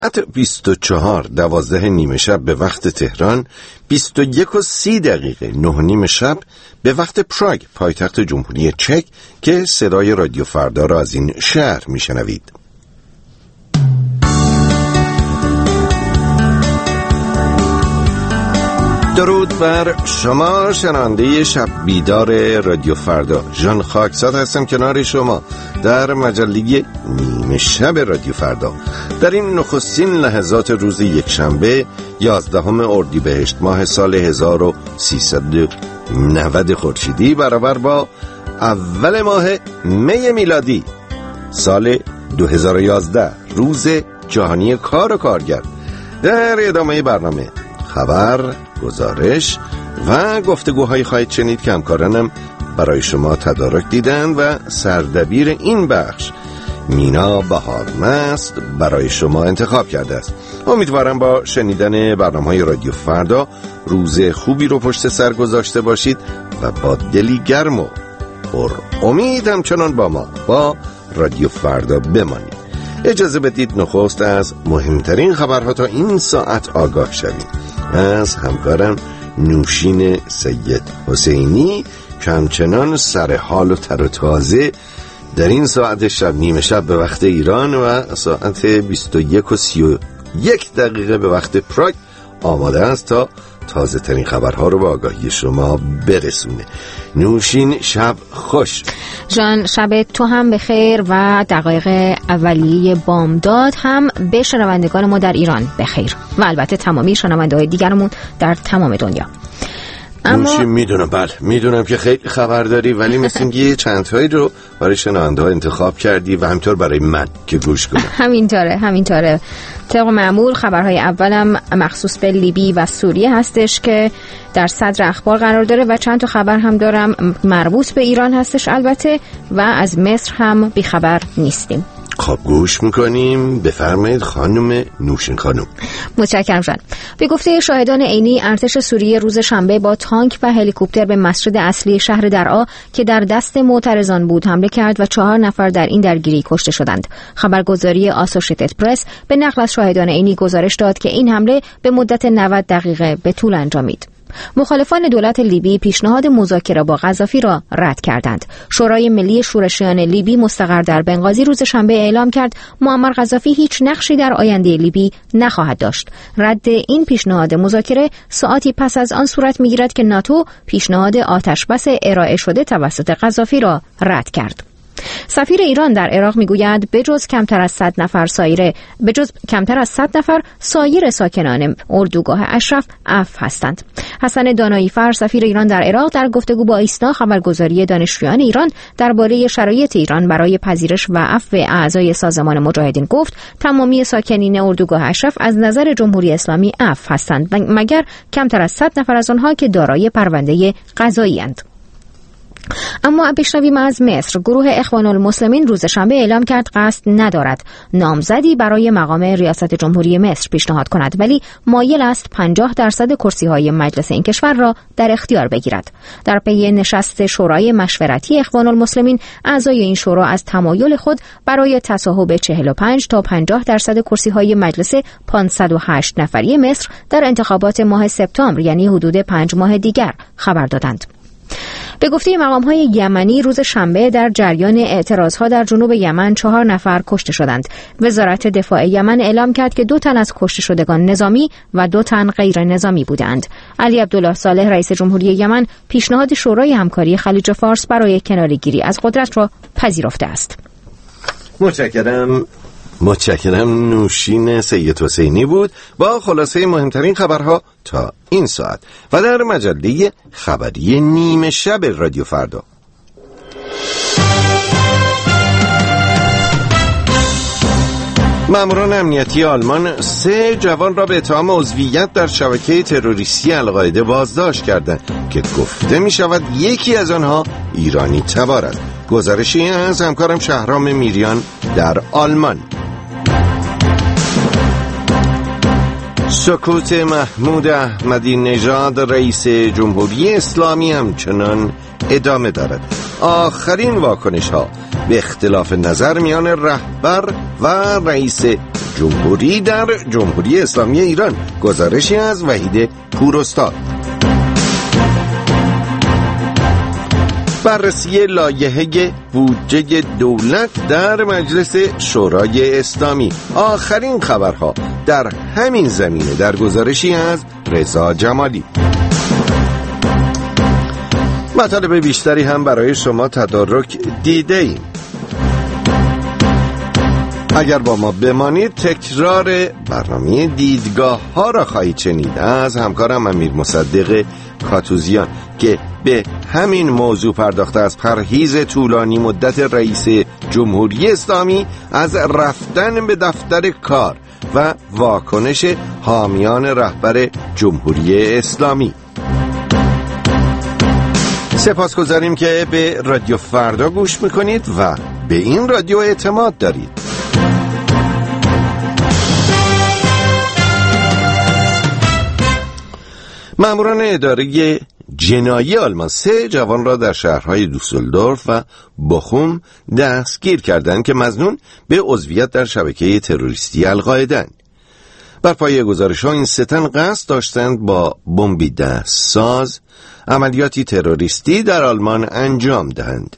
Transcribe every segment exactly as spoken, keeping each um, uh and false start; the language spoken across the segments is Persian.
ساعت بیست و چهار دوازده نیمه شب به وقت تهران، بیست و یک و سی دقیقه نه نیم شب به وقت پراگ پایتخت جمهوری چک که صدای رادیو فردا را از این شهر میشنوید. درود بر شما شنونده شب بیدار رادیو فردا. ژان خاکزاد هستم کنار شما در مجله نیمه شب رادیو فردا. در این نخستین لحظات روز یکشنبه یازدهم اردیبهشت ماه سال هزار و سیصد و نود خورشیدی برابر با اول ماه می میلادی سال دو هزار و یازده، روز جهانی کار و کارگر. در ادامه برنامه خبر، گزارش و گفتگوهایی خواهید شنید که همکارانم برای شما تدارک دیدن و سردبیر این بخش مینا بهارمست برای شما انتخاب کرده است. امیدوارم با شنیدن برنامه‌های رادیو فردا روز خوبی رو پشت سر گذاشته باشید و با دلی گرم و پر امید همچنان با ما با رادیو فردا بمانید. اجازه بدید نخست از مهمترین خبرها تا این ساعت آگاه شویم. از همکارم نوشین سید حسینی که همچنان سر حال و تر و تازه در این ساعت شب نیمه شب به وقت ایران و ساعت بیست و یک و سی و یک دقیقه به وقت پراگ آماده است تا تازه ترین خبرها رو به آگاهی شما برسونه. نوشین شب خوش. جان شب تو هم بخیر و دقایق اولیه بامداد هم به شنوندگان ما در ایران بخیر و البته تمامی شنونده‌های دیگرمون در تمام دنیا. اما میدونم بله میدونم که خیلی خبر داری، ولی مثل اینکه یه چند تایی رو برای شنونده ها انتخاب کردی و همینطور برای من که گوش کنم. همینطوره همینطوره طبق معمول خبرهای اولم مخصوص به لیبی و سوریه هستش که در صدر اخبار قرار داره و چند تا خبر هم دارم مربوط به ایران هستش البته، و از مصر هم بیخبر نیستیم. خب گوش میکنیم. بفرمایید خانم نوشین خانم. متشکرم جان. به گفته شاهدان عینی ارتش سوریه روز شنبه با تانک و هلیکوپتر به مسجد اصلی شهر درعا که در دست معترضان بود حمله کرد و چهار نفر در این درگیری کشته شدند. خبرگزاری آسوشیتد پرس به نقل از شاهدان عینی گزارش داد که این حمله به مدت نود دقیقه به طول انجامید. مخالفان دولت لیبی پیشنهاد مذاکره با قذافی را رد کردند. شورای ملی شورشیان لیبی مستقر در بنغازی روز شنبه اعلام کرد معمر قذافی هیچ نقشی در آینده لیبی نخواهد داشت. رد این پیشنهاد مذاکره ساعتی پس از آن صورت می‌گیرد که ناتو پیشنهاد آتشبس ارائه شده توسط قذافی را رد کرد. سفیر ایران در عراق میگوید بجز کمتر از صد نفر سایر بجز کمتر از صد نفر سایر ساکنان اردوگاه اشرف عفو هستند. حسن دانایی‌فر سفیر ایران در عراق در گفتگو با ایسنا خبرگزاری دانشجویان ایران درباره شرایط ایران برای پذیرش و عفو اعضای سازمان مجاهدین گفت تمامی ساکنین اردوگاه اشرف از نظر جمهوری اسلامی عفو هستند مگر کمتر از صد نفر از آنها که دارای پرونده قضایی اند. اما بشنویم از مصر. گروه اخوان المسلمین روز شنبه اعلام کرد قصد ندارد نامزدی برای مقام ریاست جمهوری مصر پیشنهاد کند، ولی مایل است پنجاه درصد کرسی‌های مجلس این کشور را در اختیار بگیرد. در پی نشست شورای مشورتی اخوان المسلمین اعضای این شورا از تمایل خود برای تصاحب چهل و پنج تا پنجاه درصد کرسی‌های مجلس پانصد و هشت نفری مصر در انتخابات ماه سپتامبر، یعنی حدود پنج ماه دیگر، خبر دادند. به گفته مقام‌های یمنی روز شنبه در جریان اعتراضها در جنوب یمن چهار نفر کشته شدند. وزارت دفاع یمن اعلام کرد که دو تن از کشته شدگان نظامی و دو تن غیر نظامی بودند. علی عبدالله صالح رئیس جمهوری یمن پیشنهاد شورای همکاری خلیج فارس برای کناره‌گیری از قدرت را پذیرفته است. متشکرم. متشکرم. نوشین سید حسینی بود با خلاصه مهمترین خبرها تا این ساعت و در مجله خبری نیمه شب رادیو فردا. ماموران امنیتی آلمان سه جوان را به اتهام عضویت در شبکه تروریستی القاعده بازداشت کردند که گفته می شود یکی از آنها ایرانی تبار است. گزارشی از همکارم شهرام میریان در آلمان. سکوت محمود احمدی نژاد رئیس جمهوری اسلامی همچنان ادامه دارد. آخرین واکنش ها به اختلاف نظر میان رهبر و رئیس جمهوری در جمهوری اسلامی ایران. گزارشی از وحید پوراستاد. بررسی لایحه بودجه دولت در مجلس شورای اسلامی. آخرین خبرها در همین زمینه در گزارشی از رضا جمالی. مطالب بیشتری هم برای شما تدارک دیده ایم. اگر با ما بمانید تکرار برنامه دیدگاه ها را خواهید شنید از همکارم امیر مصدق کاتوزیان که به همین موضوع پرداخته از پرهیز طولانی مدت رئیس جمهوری اسلامی از رفتن به دفتر کار و واکنش حامیان رهبر جمهوری اسلامی. سپاسگزاریم که به رادیو فردا گوش میکنید و به این رادیو اعتماد دارید. ماموران اداره جنایی آلمان سه جوان را در شهرهای دوسلدورف و بخوم دستگیر کردند که مظنون به عضویت در شبکه تروریستی القاعده‌اند. بر پایه گزارش‌ها این سه تن قصد داشتند با بمبی دستساز عملیاتی تروریستی در آلمان انجام دهند.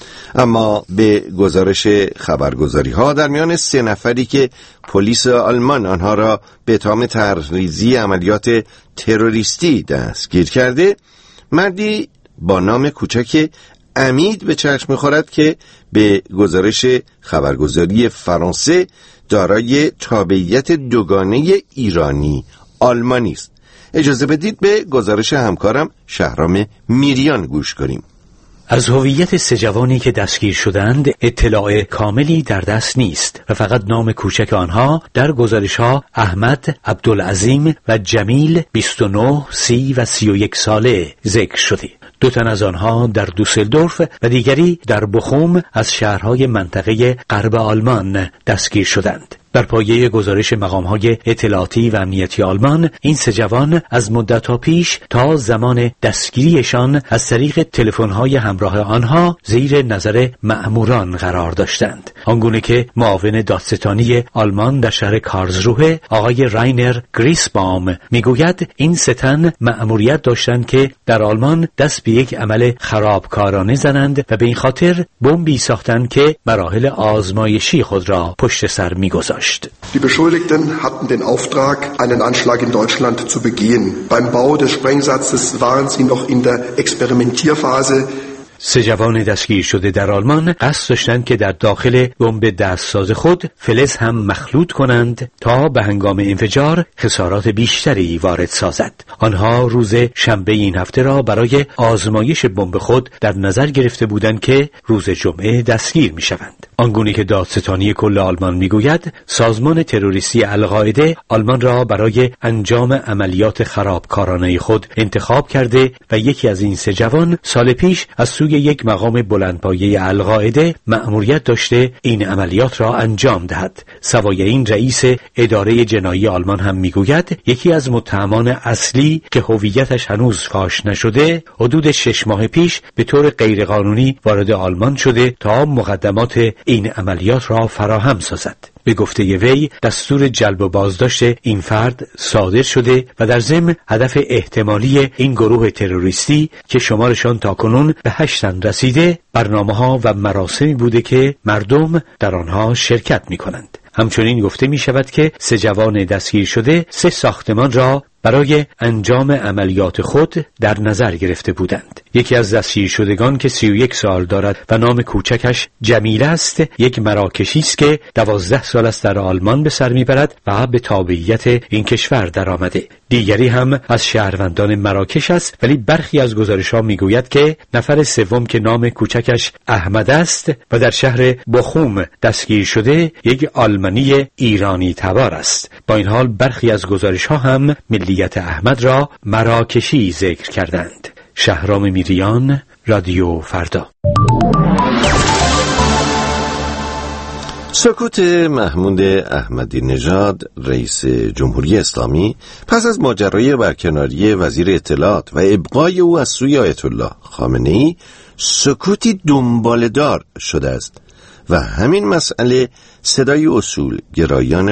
اما به گزارش خبرگزاری‌ها در میان سه نفری که پلیس آلمان آنها را به اتهام تحریضی عملیات تروریستی دستگیر کرده، مردی با نام کوچک امید به چشم می‌خورد که به گزارش خبرگزاری فرانسه دارای تابعیت دوگانه ایرانی آلمانی است. اجازه بدید به گزارش همکارم شهرام میریان گوش کنیم. از هویت سه جوانی که دستگیر شدند اطلاع کاملی در دست نیست و فقط نام کوچک آنها در گزارش‌ها احمد، عبدالعظیم و جمیل بیست و نه، سی و سی و یک ساله ذکر شده. دو تن از آنها در دوسلدورف و دیگری در بخوم از شهرهای منطقه غرب آلمان دستگیر شدند. بر پایه گزارش مقام‌های اطلاعاتی و امنیتی آلمان، این سه جوان از مدت‌ها پیش تا زمان دستگیریشان از طریق تلفن‌های همراه آنها زیر نظر مأموران قرار داشتند. آنگونه که معاون دادستانی آلمان در شهر کارلسروه آقای راینر گریسبام میگوید این سه تن مأموریت داشتند که در آلمان دست به یک عمل خرابکارانه زنند و به این خاطر بمبی ساختند که مراحل آزمایشی خود را پشت سر می‌گذاشت. Die Beschuldigten hatten den Auftrag, einen Anschlag in Deutschland zu begehen. Beim Bau des Sprengsatzes waren sie noch in der Experimentierphase. سه جوان دستگیر شده در آلمان قصد داشتند که در داخل بمب دستساز خود فلز هم مخلوط کنند تا به هنگام انفجار خسارات بیشتری وارد سازد. آنها روز شنبه این هفته را برای آزمایش بمب خود در نظر گرفته بودند که روز جمعه دستگیر می شوند. آنگونه که دادستانی کل آلمان می گوید سازمان تروریستی القاعده آلمان را برای انجام عملیات خرابکارانه خود انتخاب کرده و یکی از این سه جوان سال پیش از سوی یک مقام بلندپایه القاعده مأموریت داشته این عملیات را انجام دهد. سوای این رئیس اداره جنایی آلمان هم میگوید یکی از متهمان اصلی که هویتش هنوز فاش نشده حدود شش ماه پیش به طور غیرقانونی وارد آلمان شده تا مقدمات این عملیات را فراهم سازد. به گفته وی دستور جلب و بازداشت این فرد صادر شده و در ضمن هدف احتمالی این گروه تروریستی که شمارشان تاکنون به هشتن رسیده برنامه‌ها و مراسمی بوده که مردم در آنها شرکت می‌کنند. همچنین گفته می شود که سه جوان دستگیر شده سه ساختمان را برای انجام عملیات خود در نظر گرفته بودند. یکی از دستگیر شدگان که سی و یک سال دارد و نام کوچکش جمیل است یک مراکشی است که دوازده سال است در آلمان به سر میبرد و به تابعیت این کشور در آمده. دیگری هم از شهروندان مراکش است، ولی برخی از گزارش‌ها میگوید که نفر سوم که نام کوچکش احمد است و در شهر بخوم دستگیر شده یک آلمانی ایرانی تبار است. با این حال برخی از گزارش‌ها هم ملیت احمد را مراکشی ذکر کردند. شهرام میریان، رادیو فردا. سکوت محمود احمدی نژاد رئیس جمهوری اسلامی پس از ماجرای برکناری وزیر اطلاعات و ابقای او از سوی آیت الله خامنه‌ای سکوتی دنباله‌دار شده است و همین مسئله صدای اصول گرایان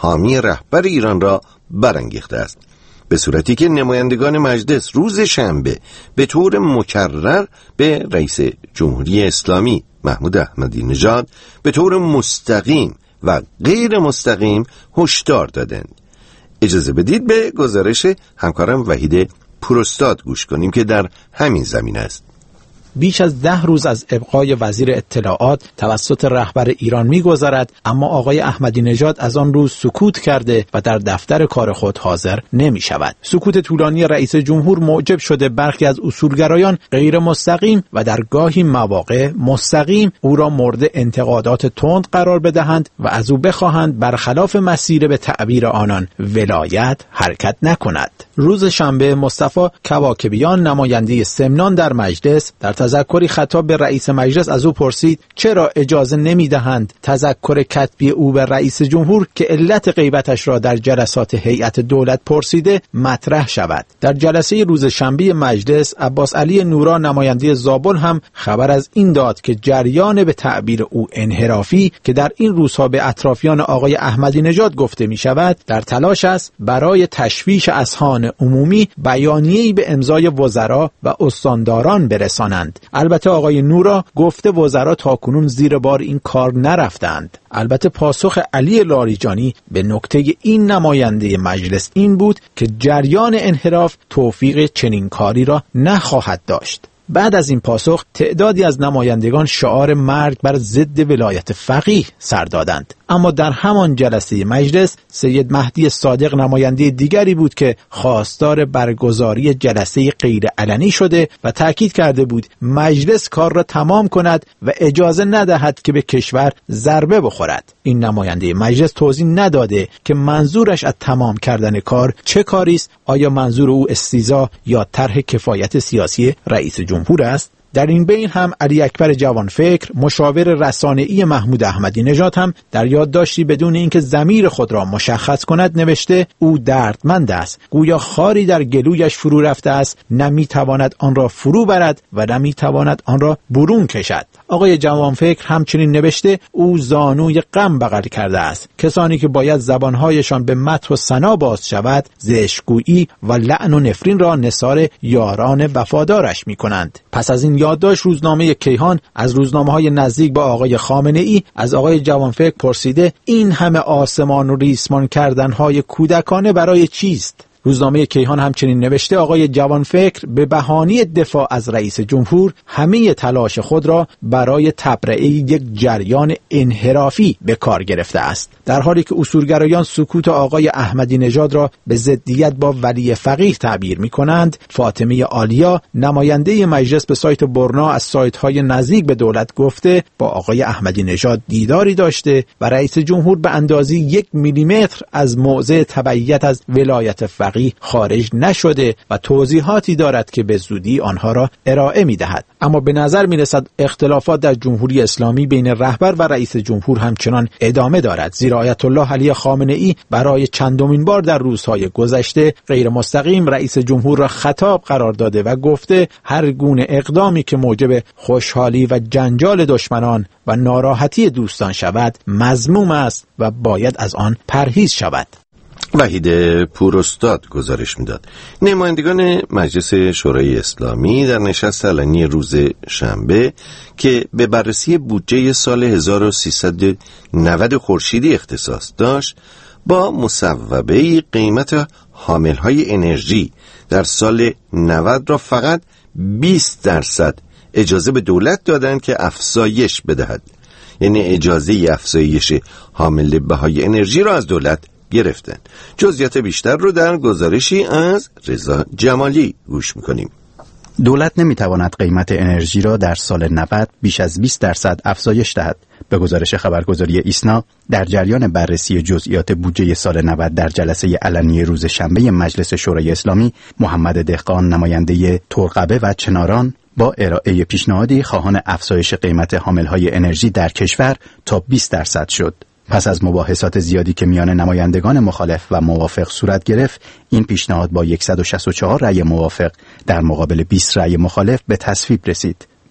حامی رهبر ایران را برانگیخته است، به صورتی که نمایندگان مجلس روز شنبه به طور مکرر به رئیس جمهوری اسلامی محمود احمدی نژاد به طور مستقیم و غیر مستقیم هشدار دادند. اجازه بدید به گزارش همکارم وحید پوراستاد گوش کنیم که در همین زمینه است. بیش از ده روز از ابقای وزیر اطلاعات توسط رهبر ایران می‌گذرد، اما آقای احمدی نژاد از آن روز سکوت کرده و در دفتر کار خود حاضر نمی‌شود. سکوت طولانی رئیس جمهور موجب شده برخی از اصولگرایان غیر مستقیم و در گاهی مواقع مستقیم او را مورد انتقادات تند قرار بدهند و از او بخواهند برخلاف مسیر به تعبیر آنان ولایت حرکت نکند. روز شنبه مصطفی کواکبیان نماینده سمنان در مجلس در تذکری خطاب به رئیس مجلس از او پرسید چرا اجازه نمی‌دهند تذکر کتبی او به رئیس جمهور که علت غیبتش را در جلسات هیئت دولت پرسیده مطرح شود. در جلسه روز شنبه مجلس عباس علی نورا نماینده زابل هم خبر از این داد که جریان به تعبیر او انحرافی که در این روزها به اطرافیان آقای احمدی نژاد گفته می شود در تلاش است برای تشویش اذهان عمومی بیانیه‌ای به امضای وزرا و استانداران برسانند. البته آقای نورا گفته وزرا تاکنون زیر بار این کار نرفتند. البته پاسخ علی لاریجانی به نکته این نماینده مجلس این بود که جریان انحراف توفیق چنین کاری را نخواهد داشت. بعد از این پاسخ تعدادی از نمایندگان شعار مرگ بر ضد ولایت فقیه سر دادند. اما در همان جلسه مجلس سید مهدی صادق نماینده دیگری بود که خواستار برگزاری جلسه غیر علنی شده و تاکید کرده بود مجلس کار را تمام کند و اجازه ندهد که به کشور ضربه بخورد. این نماینده مجلس توضیح نداده که منظورش از تمام کردن کار چه کاری است، آیا منظور او استیضاح یا طرح کفایت سیاسی رئیس جمهور است؟ در این بین هم علی اکبر جوانفکر مشاور رسانه‌ای محمود احمدی نژاد هم در یادداشتی بدون اینکه ضمیر خود را مشخص کند نوشته او دردمند است، گویا خاری در گلویش فرو رفته است، نمیتواند آن را فرو برد و نمیتواند آن را برون کشد. آقای جوانفکر همچنین نوشته او زانوی غم بغل کرده است. کسانی که باید زبانهایشان به مدح و ثنا باز شود زشتگویی و لعن و نفرین را نثار یاران وفادارش میکنند. پس از این یادداشت روزنامه کیهان از روزنامه‌های نزدیک با آقای خامنه‌ای از آقای جوانفکر پرسیده این همه آسمان و ریسمان کردن‌های کودکانه برای چیست؟ روزنامه کیهان همچنین نوشته آقای جوانفکر به بهانه دفاع از رئیس جمهور همه تلاش خود را برای تبرئه یک جریان انحرافی به کار گرفته است، در حالی که اصولگرایان سکوت آقای احمدی نژاد را به ضدیت با ولی فقیه تعبیر می‌کنند. فاطمه عالیا نماینده مجلس به سایت برنا از سایت‌های نزدیک به دولت گفته با آقای احمدی نژاد دیداری داشته و رئیس جمهور به اندازه یک میلیمتر از موضع تبعیت از ولایت فقیه خارج نشده و توضیحاتی دارد که به زودی آنها را ارائه می‌دهد. اما به نظر می‌رسد اختلافات در جمهوری اسلامی بین رهبر و رئیس جمهور همچنان ادامه دارد، زیرا آیت الله علی خامنه‌ای برای چندمین بار در روزهای گذشته غیر مستقیم رئیس جمهور را خطاب قرار داده و گفته هر گونه اقدامی که موجب خوشحالی و جنجال دشمنان و ناراحتی دوستان شود مذموم است و باید از آن پرهیز شود. وحید پوراستاد گزارش میداد. نمایندگان مجلس شورای اسلامی در نشست علنی روز شنبه که به بررسی بودجه سال هزار و سیصد و نود خورشیدی اختصاص داشت با مصوبه قیمت حاملهای انرژی در سال نود را فقط بیست درصد اجازه به دولت دادند که افزایش بدهد، یعنی اجازه افزایش حامل بهای انرژی را از دولت گرفتن. جزئیات بیشتر رو در گزارشی از رضا جمالی گوش میکنیم. دولت نمیتواند قیمت انرژی را در سال نود بیش از بیست درصد افزایش دهد. به گزارش خبرگزاری ایسنا در جریان بررسی جزئیات بودجه سال نود در جلسه علنی روز شنبه مجلس شورای اسلامی، محمد دهقان نماینده ترقبه و چناران با ارائه پیشنهادی خواهان افزایش قیمت حاملهای انرژی در کشور تا بیست درصد شد. پس از مباحثات زیادی که میان نمایندگان مخالف و موافق صورت گرفت، این پیشنهاد با صد و شصت و چهار رأی موافق در مقابل بیست رأی مخالف به تصویب رسید.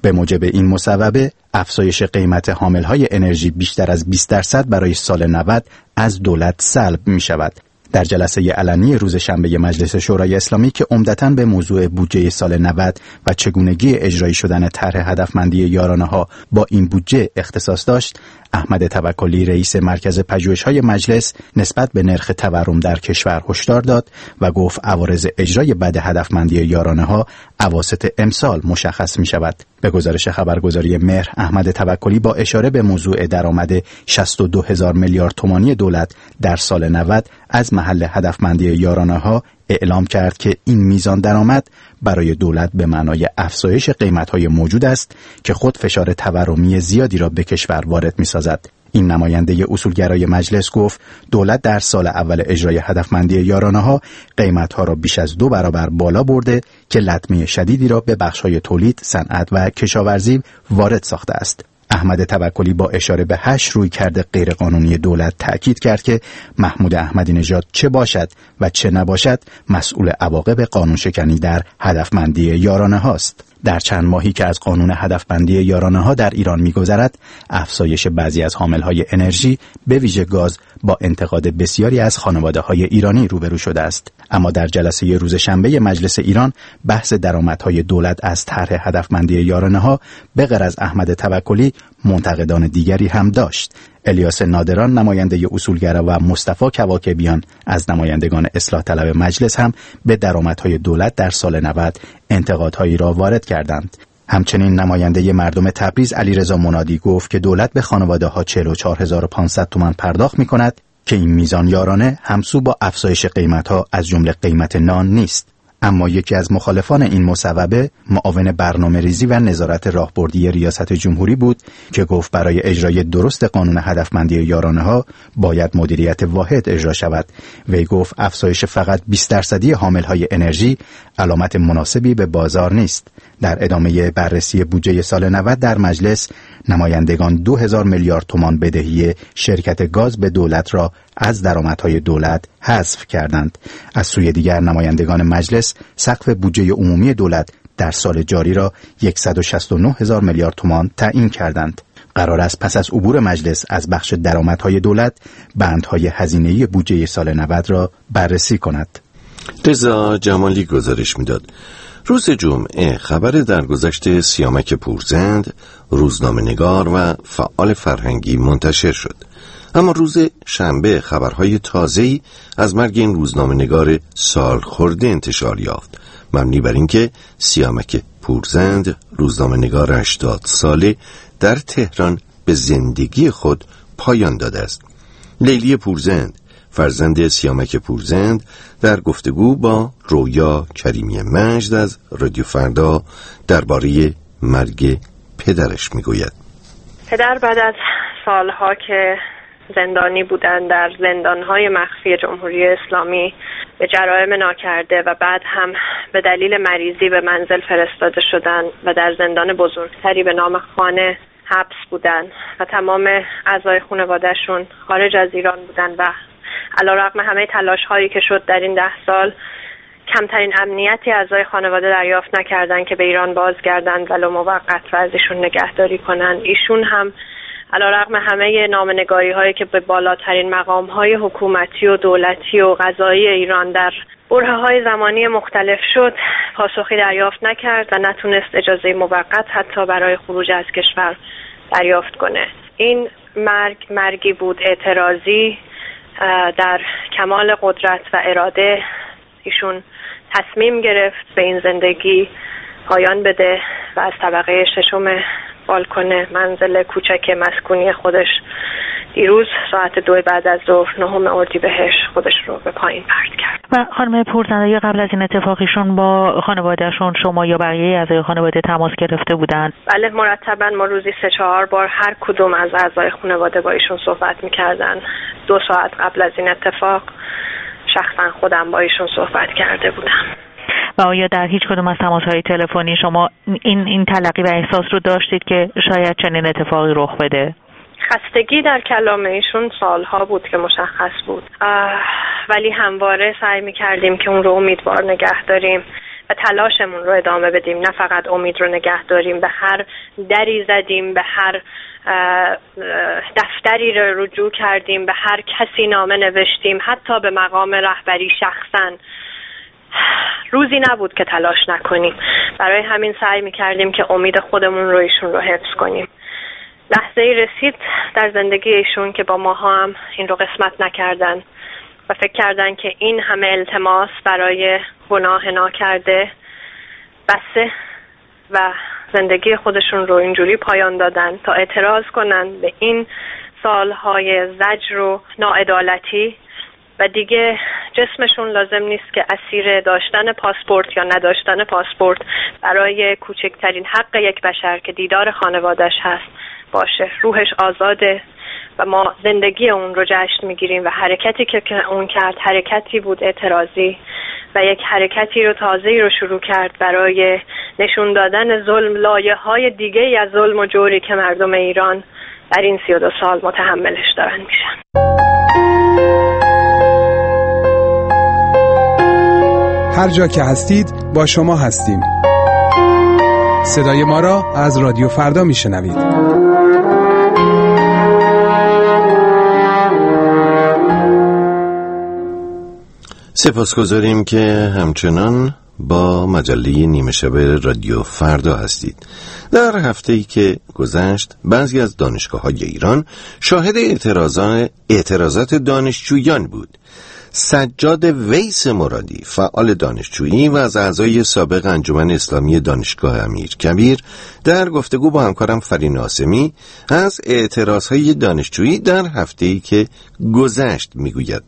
به موجب این مصوبه افزایش قیمت حاملهای انرژی بیشتر از بیست درصد برای سال نود از دولت سلب می شود. در جلسه علنی روز شنبه مجلس شورای اسلامی که عمدتاً به موضوع بودجه سال نود و چگونگی اجرایی شدن طرح هدفمندی یارانه‌ها با این بودجه اختصاص داشت، احمد توکلی رئیس مرکز پژوهش‌های مجلس نسبت به نرخ تورم در کشور هشدار داد و گفت عوارض اجرای بد هدفمندی یارانه‌ها اواسط امسال مشخص می‌شود. به گزارش خبرگزاری مهر، احمد توکلی با اشاره به موضوع درآمد شصت و دو هزار میلیارد تومانی دولت در سال نود از محل هدفمندی یارانه‌ها اعلام کرد که این میزان درآمد برای دولت به معنای افزایش قیمت‌های موجود است که خود فشار تورمی زیادی را به کشور وارد می‌سازد. این نماینده اصولگرای مجلس گفت دولت در سال اول اجرای هدفمندی یارانه‌ها قیمت‌ها را بیش از دو برابر بالا برده که لطمه شدیدی را به بخش‌های تولید، صنعت و کشاورزی وارد ساخته است. احمد توکلی با اشاره به هشت رویکرد غیرقانونی دولت تأکید کرد که محمود احمدی نژاد چه باشد و چه نباشد مسئول عواقب قانون شکنی در هدفمندی یارانه هاست. در چند ماهی که از قانون هدفمندی یارانه ها در ایران می‌گذرد، افزایش بعضی از حاملهای انرژی به ویژه گاز با انتقاد بسیاری از خانواده‌های ایرانی روبرو شده است. اما در جلسه روز شنبه مجلس ایران بحث درآمدهای دولت از طرح هدفمندی یارانه ها به غیر از احمد توکلی منتقدان دیگری هم داشت. الیاس نادران نماینده اصولگرا و مصطفی کواکبیان از نمایندگان اصلاح طلب مجلس هم به درآمدهای دولت در سال نود انتقادهایی را وارد کردند. همچنین نماینده مردم تبریز علیرضا منادی گفت که دولت به خانواده‌ها چهل و چهار هزار و پانصد تومان پرداخت می‌کند که این میزان یارانه همسو با افزایش قیمت‌ها از جمله قیمت نان نیست. اما یکی از مخالفان این مصوبه معاون برنامه‌ریزی و نظارت راهبردی ریاست جمهوری بود که گفت برای اجرای درست قانون هدفمندی یارانه‌ها باید مدیریت واحد اجرا شود. وی گفت افزایش فقط بیست درصدی حاملهای انرژی علامت مناسبی به بازار نیست. در ادامه بررسی بودجه سال نود در مجلس، نمایندگان دو هزار میلیارد تومان بدهی شرکت گاز به دولت را از درآمدهای دولت حذف کردند. از سوی دیگر نمایندگان مجلس سقف بودجه عمومی دولت در سال جاری را صد و شصت و نه هزار میلیارد تومان تعیین کردند. قرار است پس از عبور مجلس از بخش درآمدهای دولت بندهای هزینه‌ای بودجه سال نود را بررسی کند. رضا جمالی گزارش میداد. روز جمعه خبر درگذشت سیامک پورزند، روزنامه‌نگار و فعال فرهنگی منتشر شد. اما روز شنبه خبرهای تازه‌ای از مرگ این روزنامه‌نگار سالخورده انتشار یافت، مبنی بر اینکه سیامک پورزند، روزنامه‌نگار هشتاد ساله، در تهران به زندگی خود پایان داده است. لیلی پورزند، فرزند سیامک پورزند، در گفتگو با رویا کریمی مجد از رادیو فردا درباره مرگ پدرش میگوید. پدر بعد از سالها که زندانی بودن در زندانهای مخفی جمهوری اسلامی به جرایم ناکرده و بعد هم به دلیل مریضی به منزل فرستاده شدن و در زندان بزرگتری به نام خانه حبس بودن و تمام اعضای خانواده‌شون خارج از ایران بودن و علیرغم همه تلاش‌هایی که شد در این ده سال کمترین امنیتی اعضای خانواده دریافت نکردن که به ایران بازگردند ولو موقت و از ایشون نگهداری کنن. ایشون هم علیرغم همه نامه‌نگاری‌هایی که به بالاترین مقام‌های حکومتی و دولتی و قضایی ایران در برهه‌های زمانی مختلف شد، پاسخی دریافت نکرد و نتونست اجازه موقت حتی برای خروج از کشور دریافت کنه. این مرگ مرگی بود اعتراضی. در کمال قدرت و اراده ایشون تصمیم گرفت به این زندگی پایان بده و از طبقه ششم بالکن منزل کوچک مسکونی خودش دیروز ساعت دو بعد از ظهر نهم اردیبهشت خودش رو به پایین پرت کرد. و خانم پورزند، قبل از این اتفاقیشون با خانوادهشون شما یا بقیه اعضای خانواده تماس گرفته بودن؟ بله، مرتبا ما روزی سه چهار بار هر کدوم از اعضای خانواده با ایشون صحبت میکردن. دو ساعت قبل از این اتفاق شخصا خودم با ایشون صحبت کرده بودم. و آیا در هیچ کدوم از تماس‌های تلفنی شما این این تلقی و احساس رو داشتید که شاید چنین اتفاقی رخ بده؟ خستگی در کلام ایشون سالها بود که مشخص بود، ولی همواره سعی می‌کردیم که اون رو امیدوار نگه داریم. و تلاشمون رو ادامه بدیم، نه فقط امید رو نگه داریم. به هر دری زدیم، به هر دفتری رو رجوع کردیم، به هر کسی نامه نوشتیم، حتی به مقام رهبری شخصاً. روزی نبود که تلاش نکنیم. برای همین سعی می‌کردیم که امید خودمون رو ایشون رو حفظ کنیم. لحظه‌ای رسید در زندگی ایشون که با ماها هم این رو قسمت نکردن و فکر کردن که این همه التماس برای گناه ناکرده بسه و زندگی خودشون رو اینجوری پایان دادن تا اعتراض کنن به این سالهای زجر و ناعدالتی و دیگه جسمشون لازم نیست که اسیر داشتن پاسپورت یا نداشتن پاسپورت برای کوچکترین حق یک بشر که دیدار خانوادش هست باشه. روحش آزاده و ما زندگی اون رو جشن میگیریم و حرکتی که اون کرد حرکتی بود اعتراضی و یک حرکتی رو تازه‌ای رو شروع کرد برای نشون دادن ظلم، لایه‌های دیگه‌ای از ظلم و جوری که مردم ایران در این سی و دو سال متحملش دارن میشن. هر جا که هستید با شما هستیم. صدای ما را از رادیو فردا میشنوید. سپاسگزاریم که همچنان با مجله نیمه شب رادیو فردا هستید. در هفته‌ای که گذشت بعضی از دانشگاه‌های ایران شاهد اعتراضان اعتراضات دانشجویان بود. سجاد ویس مرادی، فعال دانشجویی و از اعضای سابق انجمن اسلامی دانشگاه امیرکبیر، در گفتگو با همکارم فرین آسمی از اعتراضهای دانشجویی در هفته‌ای که گذشت میگوید.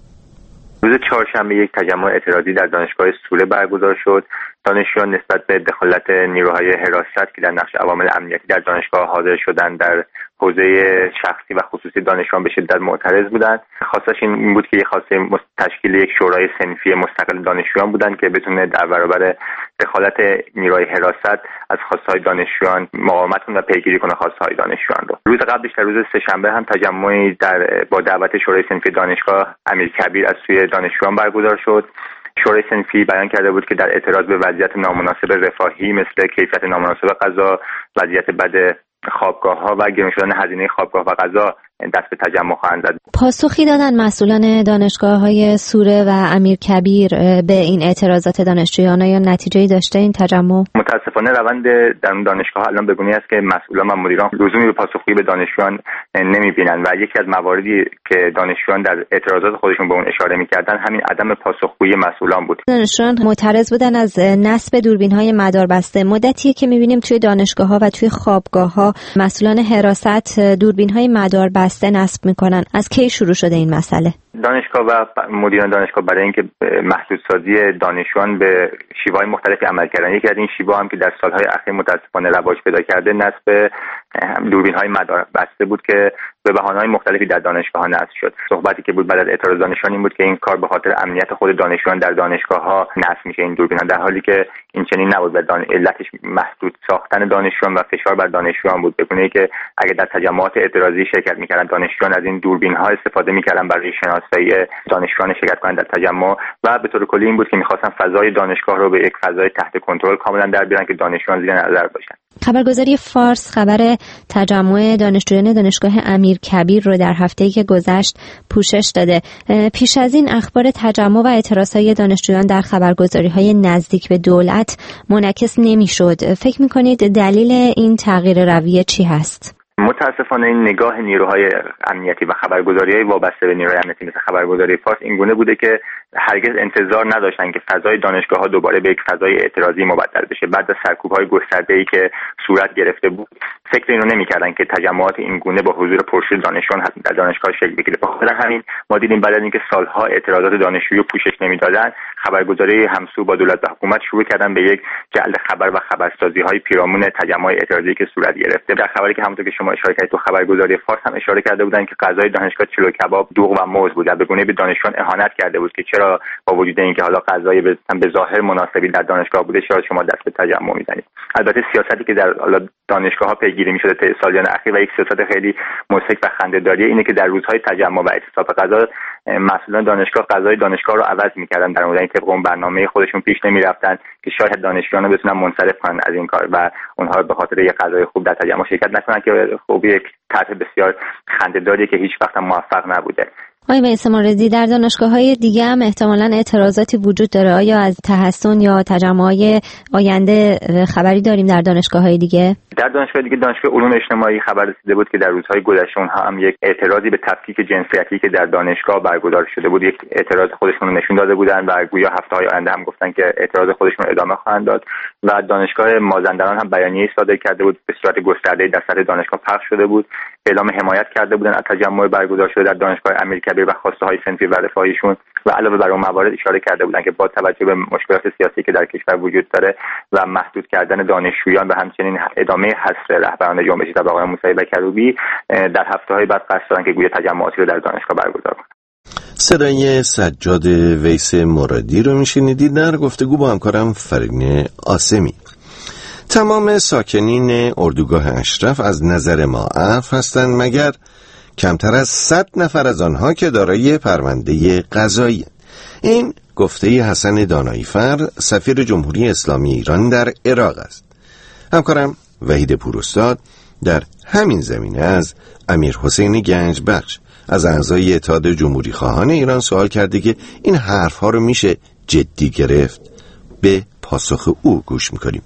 روز چهارشنبه یک تجمع اعتراضی در دانشگاه سوله برگزار شد. دانشجویان نسبت به دخالت نیروهای حراست که در نقش عوامل امنیتی در دانشگاه حاضر شدند در حوزه شخصی و خصوصی دانشجویان به شدت معترض بودند. خواستش این بود که یک خواسته تشکیل یک شورای صنفی مستقل دانشجویان بودند که بتونه در برابر دخالت نیروهای حراست از خواستهای دانشجویان مقاومت کنه و پیگیری کنه خواستهای دانشجویان رو. روز قبلش در روز سه‌شنبه هم تجمعی در با دعوت شورای صنفی دانشگاه امیرکبیر از سوی دانشجویان برگزار شد. شورای صنفی بیان کرده بود که در اعتراض به وضعیت نامناسب رفاهی مثل کیفیت نامناسب غذا، وضعیت بد خوابگاه‌ها و گران شدن هزینه خوابگاه و غذا دست به تجمع خواهند زد. پاسخی دادن مسئولان دانشگاه‌های سوره و امیرکبیر به این اعتراضات دانشجویان یا نتیجه‌ای داشته این تجمع؟ متاسفانه روند در اون دانشگاه الان به گونه‌ای است که مسئولان و مدیران لزومی به پاسخگویی به دانشجویان نمی‌بینند و یکی از مواردی که دانشجویان در اعتراضات خودشون به اون اشاره می‌کردن همین عدم پاسخگویی مسئولان بود. دانشجویان معترض بودن از نصب دوربین‌های مداربسته. مدتیه که می‌بینیم توی دانشگاه‌ها و توی خوابگاه‌ها مسئولان حراست دوربین‌های مداربسته بسته نصب میکنن. از کی شروع شده این مسئله؟ دانشگاه و مدیران دانشگاه برای اینکه محدودسازی دانشجویان به شیوه‌های مختلفی عمل کردن، یکی از این شیوه هم که در سالهای اخیر متاسفانه رواج پیدا کرده نصب دوربین‌های مداربسته بود که به بهانه‌های مختلفی در دانشگاه‌ها نصب شد. صحبتی که بود بعد از اعتراض دانشجویان این بود که این کار به خاطر امنیت خود دانشجویان در دانشگاه‌ها نصب میشه این دوربین‌ها، در حالی که این چنین نبود و دان... علتش محدود ساختن دانشجویان و فشار بر دانشجویان بود. به گونه‌ای که اگه در تجمعات اعتراضی شرکت می‌کردن دانشجویان از این دوربین‌ها استفاده می‌کردن برای شناسایی دانشجویان شرکت کنند در تجمع و به طور کلی این بود که می‌خواستن فضای دانشگاه رو به یک فضای تحت کنترل کاملا در بیارن که دانشجویان زیر نظر باشن. خبرگزاری فارس خبر تجمع دانشجویان دانشگاه امیرکبیر رو در هفته‌ای که گذشت پوشش داده. پیش از این اخبار تجمع و اعتراضهای دانشجویان در خبرگزاری‌های نزدیک به دولت منعکس نمی‌شد. فکر می‌کنید دلیل این تغییر رویه چی هست؟ متاسفانه این نگاه نیروهای امنیتی و خبرگزاری‌های وابسته به نیروهای امنیتی مثل خبرگزاری فارس این گونه بوده که هرگز انتظار نداشتن که فضای دانشگاه‌ها دوباره به یک فضای اعتراضی مبدل بشه. بعد از سرکوب‌های گسترده‌ای که صورت گرفته بود فکر اینو نمی‌کردن که تجمعات این گونه با حضور پرشور دانشجویان در دانشگاه شکل بگیره. بخاطر همین ما دیدیم بعد از اینکه سالها اعتراضات دانشجویی پوشش نمی‌دادن، خبرگزاری همسو با دولت و حکومت شروع کردن به یک جلد خبر و خبرسازی‌های پیرامون تجمع اعتراضی که صورت گرفته. در خبری که همونطور که شما اشاره کردید تو خبرگزاری فارس هم اشاره کرده بودن که غذای دانشگاه چلو کباب، دوغ و موز بود. به گونه‌ای به دانشجویان اهانت کرده بود که چرا با وجود اینکه حالا غذای به ظاهر مناسبی در دانشگاه بوده چرا شما دست به تجمع میزنید. البته سیاستی که در حالا دانشگاه‌ها پیگیری می‌شده طی سالیان اخیر و یک سیاست خیلی مضحک و خنده‌داری اینه که در روزهای تجمع و اعتصاب غذا مسئولان دانشگاه غذای دانشگاه رو عوض می‌کردن، در مورد اینکه طبق اون برنامه خودشون پیش نمی‌رفتن که شاید دانشجویان بتونن منصرف کنن از این کار و اونها به خاطر یک غذای خوب در تجمع شرکت نکنن که خب یک طرح بسیار خنده‌داری که هیچ وقت موفق نبوده. آقای میثم موردی، در دانشگاه‌های دیگه هم احتمالاً اعتراضاتی وجود داره. آیا از تحسن یا تجمع‌های آینده خبری داریم در دانشگاه‌های دیگه؟ در دانشگاه دیگه دانشگاه علوم اجتماعی خبر رسیده بود که در روزهای گذشته اونها هم یک اعتراضی به تفکیک جنسیتی که در دانشگاه برگزار شده بود، یک اعتراض خودشون رو نشون داده بودن و گویا هفته‌های آینده هم گفتن که اعتراض خودشون رو ادامه خواهند داد. و دانشگاه مازندران هم بیانیه‌ای صادر کرده بود، به صورت گسترده در سطح دانشگاه پخش شده بود، اعلام حمایت کرده بودن از تجمع برگزار شده در دانشگاه امیرکبیر و خواسته‌های صنفی و رفاهیشون و علاوه بر اون موارد اشاره کرده بودن که با توجه به مشکلات سیاسی که در کشور وجود داره و محدود کردن دانشجویان و همچنین ادامه حذف رهبران جنبش طلب آقای موسوی و کروبی در هفته‌های بعد قصد دارن که گویا تجمعاتی رو در دانشگاه برگزار کنن. صدای سجاد ویس مرادی رو میشنیدید در گفتگو با همکارم فرین آسمی. تمام ساکنین اردوگاه اشرف از نظر ما عفو هستند مگر کمتر از صد نفر از آنها که دارای پرونده قضایی. این گفته حسن داناییفر سفیر جمهوری اسلامی ایران در عراق است. همکارم وحید پوراستاد در همین زمینه از امیر حسین گنجبخش از اعضای اتحاد جمهوری خواهان ایران سوال کرده که این حرفها رو میشه جدی گرفت. به پاسخ او گوش میکنیم.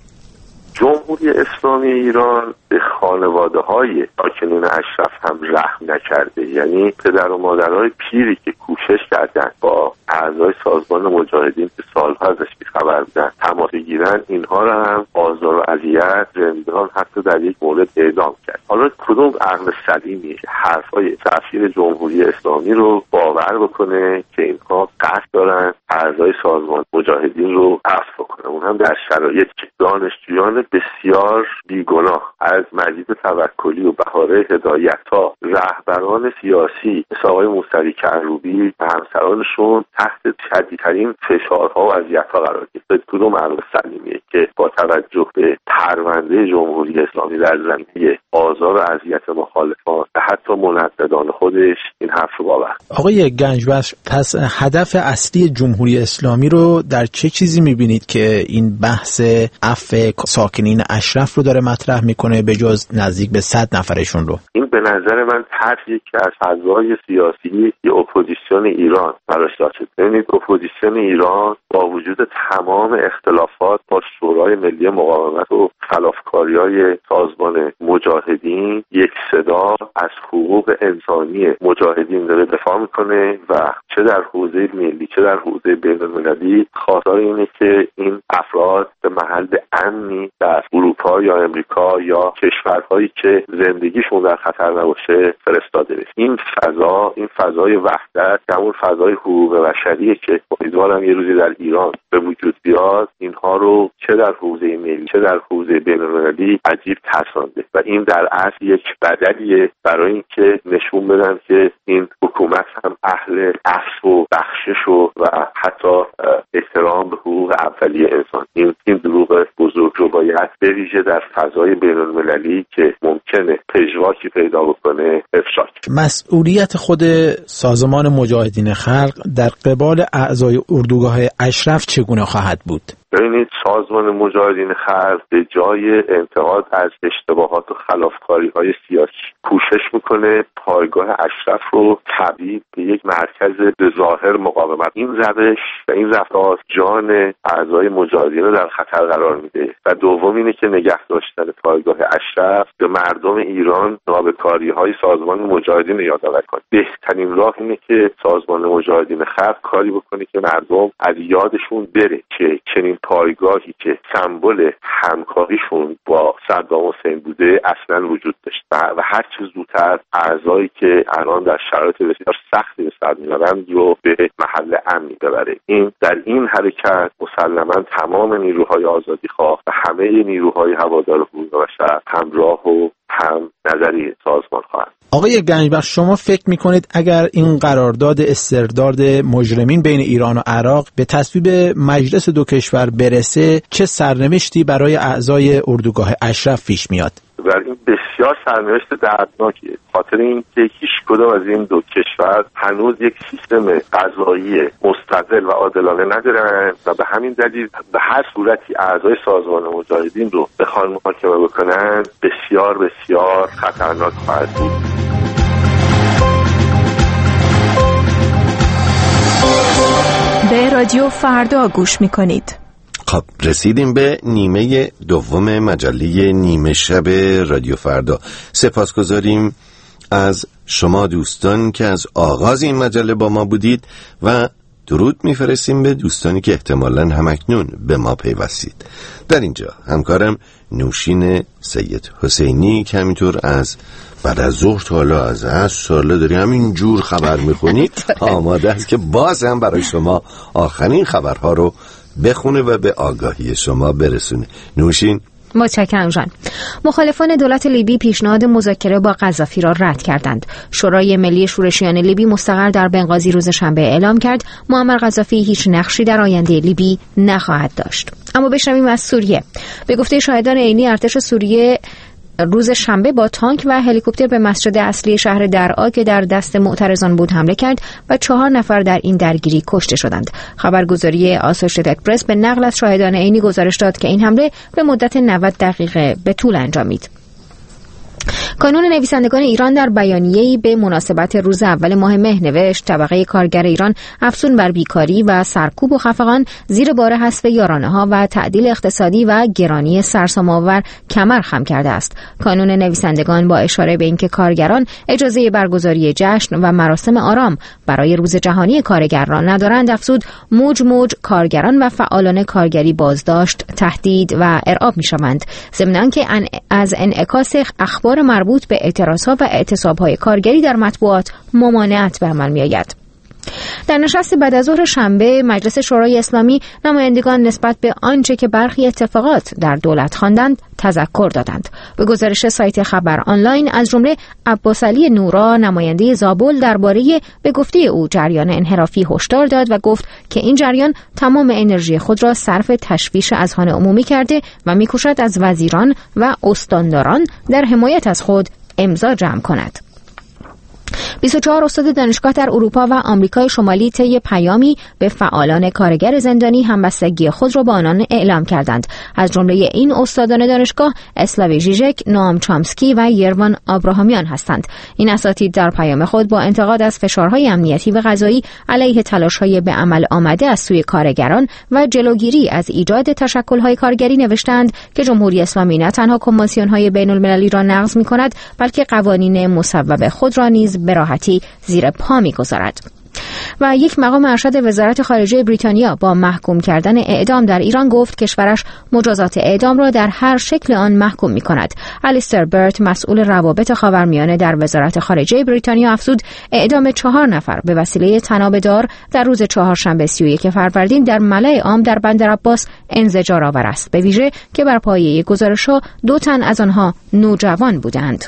جمهوری اسلامی ایران به خانواده های ساکنین اشرف هم رحم نکرده، یعنی پدر و مادرهای پیری که کوشش کردن با اعضای سازمان مجاهدین که سالها ازش بی‌خبر بودن تماس بگیرن، اینها را هم آزار و اذیت، زندان، حتی در یک مورد اعدام کرد. حالا کدوم عقل سلیمی حرفای سفیر جمهوری اسلامی رو باور بکنه که اینها قصد دارن اعضای سازمان مجاهدین رو عفو کنن، اون هم در شرایطی که دانشجویان بسیار بیگناه از مجید توکلی و بهاره هدایت‌ها، رهبران سیاسی مثل آقای موسوی کروبی و همسرانشون تحت شدیدترین فشارها و اذیت‌ها قرار گرفت. کدوم عقل سلیمیه که با توجه به پرونده جمهوری اسلامی در زمینه آزار و اذیت مخالفان و حتی منقدان خودش این حرف رو باور؟ آقای گنجبخش، پس هدف اصلی جمهوری اسلامی رو در چه چیزی می‌بینید که این بحث عفو ساکنین اشرف رو داره مطرح میکنه به جز نزدیک به صد نفرشون رو؟ این به نظر من طرحی که از فضای سیاسی یا اپوزیسیون ایران براش داشته. ببینید اپوزیسیون ایران با وجود تمام اختلافات با شورای ملی مقاومت و خلافکاری‌های سازمان مجاهدین یک صدا از حقوق انسانی مجاهدین داره دفاع میکنه و چه در حوزه ملی چه در حوزه بین‌المللی خواستار اینه که این افراد به محل امنی در اروپا یا امریکا یا کشورهایی که زندگیشون در خطر نباشه فرستاده بشه. این فضا، این فضای وحدت، همون فضای حقوق بشریه که امیدوارم یه روزی در ایران به وجود بیاد. اینها رو چه در حوزه ملی چه در حوزه بین‌المللی عجیب ترسانده و این در اصل یک بدلیه برای اینکه نشون بدن که این حکومت هم اهل عفو و بخشش و, و حتی احترام به حقوق اولیه انسان. این این دروغ بزرگ رو باید به ویژه در فضای بین‌المللی که ممکنه پژواکی پیدا بکنه افشا کنه. مسئولیت خود سازمان مجاهدین خلق در قبال اعضای اردوگاه اشرف چگونه خواهد بود؟ ببینید سازمان مجاهدین خلق به جای انتقاد از اشتباهات و خلافکاری‌های سیاسی کوشش میکنه پایگاه اشرف رو تبدیل به یک مرکز به ظاهر مقاومت. این روش و این رفتار جان اعضای مجاهدین رو در خطر قرار میده و دوم اینه که نگه داشتن پایگاه اشرف به مردم ایران نابکاری‌های سازمان مجاهدین یادآور کنه. بهترین راه اینه که سازمان مجاهدین خلق کاری بکنه که مردم از یادشون بره که چنین پایگاهی که سمبل همکاریشون با صدام حسین بوده اصلا وجود داشت و هر چه زودتر اعضایی که الان در شرایط بسیار سختی به سر میبرند رو به محل امنی ببره. این در این حرکت مسلماً تمام نیروهای آزادیخواه و همه نیروهای هوادار حقوق بشر همراه و هم نظری سازمان خواهند. آقای گنجبخش، شما فکر میکنید اگر این قرارداد استرداد مجرمین بین ایران و عراق به تصویب مجلس دو کشور برسه چه سرنوشتی برای اعضای اردوگاه اشرف پیش میاد؟ برای این بسیار سرنوشت دردناکیه، خاطر اینکه هیچ کدام از این دو کشور هنوز یک سیستم قضایی مستقل و عادلانه ندارن و به همین دلیل به هر صورتی اعضای سازمان مجاهدین رو بخوان محاکمه بکنن بسیار بسیار خطرناک خواهد بود. به رادیو فردا گوش میکنید. خب رسیدیم به نیمه دوم مجله نیمه شب رادیو فردا. سپاسگزاریم از شما دوستان که از آغاز این مجله با ما بودید و درود میفرستیم به دوستانی که احتمالاً همکنون به ما پیوستید. در اینجا همکارم نوشین سید حسینی که همینطور از بعد از ظهر تا حالا از عصر ساله داری همین جور خبر میخونید آماده است که باز هم برای شما آخرین خبرها رو بخونه و به آگاهی شما برسونه. نوشین. متشکرم جان. مخالفان دولت لیبی پیشنهاد مذاکره با قذافی را رد کردند. شورای ملی شورشیان لیبی مستقر در بنغازی روز شنبه اعلام کرد معمر قذافی هیچ نقشی در آینده لیبی نخواهد داشت. اما بشنویم از سوریه. به گفته شاهدان عینی ارتش سوریه روز شنبه با تانک و هلیکوپتر به مسجد اصلی شهر درعا که در دست معترضان بود حمله کرد و چهار نفر در این درگیری کشته شدند. خبرگزاری آسوشییتد پرس به نقل از شاهدان عینی گزارش داد که این حمله به مدت نود دقیقه به طول انجامید. کانون نویسندگان ایران در بیانیه‌ای به مناسبت روز اول ماه مه نوشت طبقه کارگر ایران افزون بر بیکاری و سرکوب و خفقان زیر بار حذف یارانه‌ها و تعدیل اقتصادی و گرانی سرسام‌آور کمر خم کرده است. کانون نویسندگان با اشاره به اینکه کارگران اجازه برگزاری جشن و مراسم آرام برای روز جهانی کارگر را ندارند افزود موج موج کارگران و فعالان کارگری بازداشت، تهدید و ارعاب می‌شوند. ضمن آنکه از انعکاس اخبار مربوط به اعتراضها و اعتصابهای کارگری در مطبوعات ممانعت به عمل می‌آید. در نشست بعد از ظهر شنبه مجلس شورای اسلامی نمایندگان نسبت به آنچه که برخی اتفاقات در دولت خواندند تذکر دادند. به گزارش سایت خبر آنلاین از جمله عباس علی نورا نماینده زابل درباره به گفته او جریان انحرافی هشدار داد و گفت که این جریان تمام انرژی خود را صرف تشویش اذهان عمومی کرده و می‌کوشد از وزیران و استانداران در حمایت از خود امضا جمع کند. بیست و چهار استاد دانشگاه در اروپا و آمریکای شمالی طی پیامی به فعالان کارگر زندانی همبستگی خود را با آنان اعلام کردند. از جمله این استادان دانشگاه اسلاوی ژیژک، نوام چامسکی و یروان آبراهامیان هستند. این اساتید در پیام خود با انتقاد از فشارهای امنیتی و قضایی علیه تلاش‌های به عمل آمده از سوی کارگران و جلوگیری از ایجاد تشکل‌های کارگری نوشتند که جمهوری اسلامی نه تنها کنوانسیون‌های بین‌المللی را نقض می‌کند بلکه قوانین مصوب خود را نیز به راحتی زیر پا می‌گذارد. و یک مقام ارشد وزارت خارجه بریتانیا با محکوم کردن اعدام در ایران گفت کشورش مجازات اعدام را در هر شکل آن محکوم می‌کند. الیستر برت مسئول روابط خاورمیانه در وزارت خارجه بریتانیا افزود اعدام چهار نفر به وسیله طناب دار در روز چهارشنبه سی و یک فروردین در ملأ عام در بندر عباس انزجار آور است، به ویژه که بر پایه گزارش‌ها دو تن از آنها نوجوان بودند.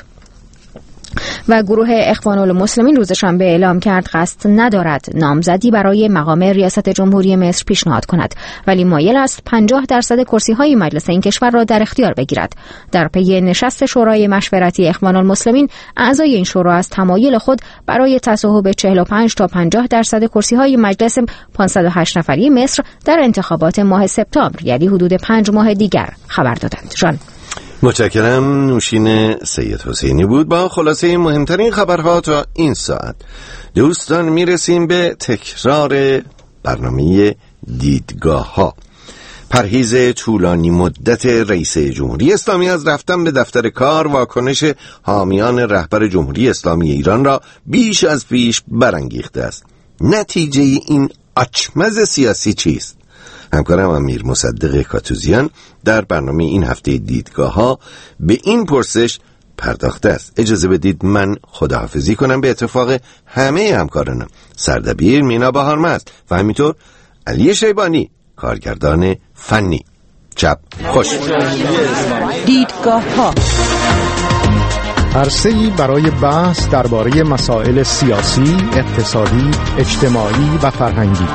و گروه اخوان المسلمین روز شنبه اعلام کرد قصد ندارد نامزدی برای مقام ریاست جمهوری مصر پیشنهاد کند ولی مایل است پنجاه درصد کرسی‌های مجلس این کشور را در اختیار بگیرد. در پی نشست شورای مشورتی اخوان المسلمین اعضای این شورا از تمایل خود برای تصاحب چهل و پنج تا پنجاه درصد کرسی‌های مجلس پانصد و هشت نفری مصر در انتخابات ماه سپتامبر یعنی حدود پنج ماه دیگر خبر دادند. جان متشکرم. نوشین سید حسینی بود با خلاصه مهمترین خبرها تا این ساعت. دوستان میرسیم به تکرار برنامه دیدگاه ها. پرهیز طولانی مدت رئیس جمهوری اسلامی از رفتن به دفتر کار واکنش حامیان رهبر جمهوری اسلامی ایران را بیش از پیش برانگیخته است. نتیجه این آچمز سیاسی چیست؟ همکارم امیر مصدق کاتوزیان در برنامه این هفته دیدگاه ها به این پرسش پرداخته است. اجازه بدید من خداحافظی کنم به اتفاق همه همکارانم، سردبیر مینا بهارمند و همینطور علی شیبانی کارگردان فنی. شب خوش. دیدگاه ها عرصه‌ای برای بحث درباره مسائل سیاسی، اقتصادی، اجتماعی و فرهنگی.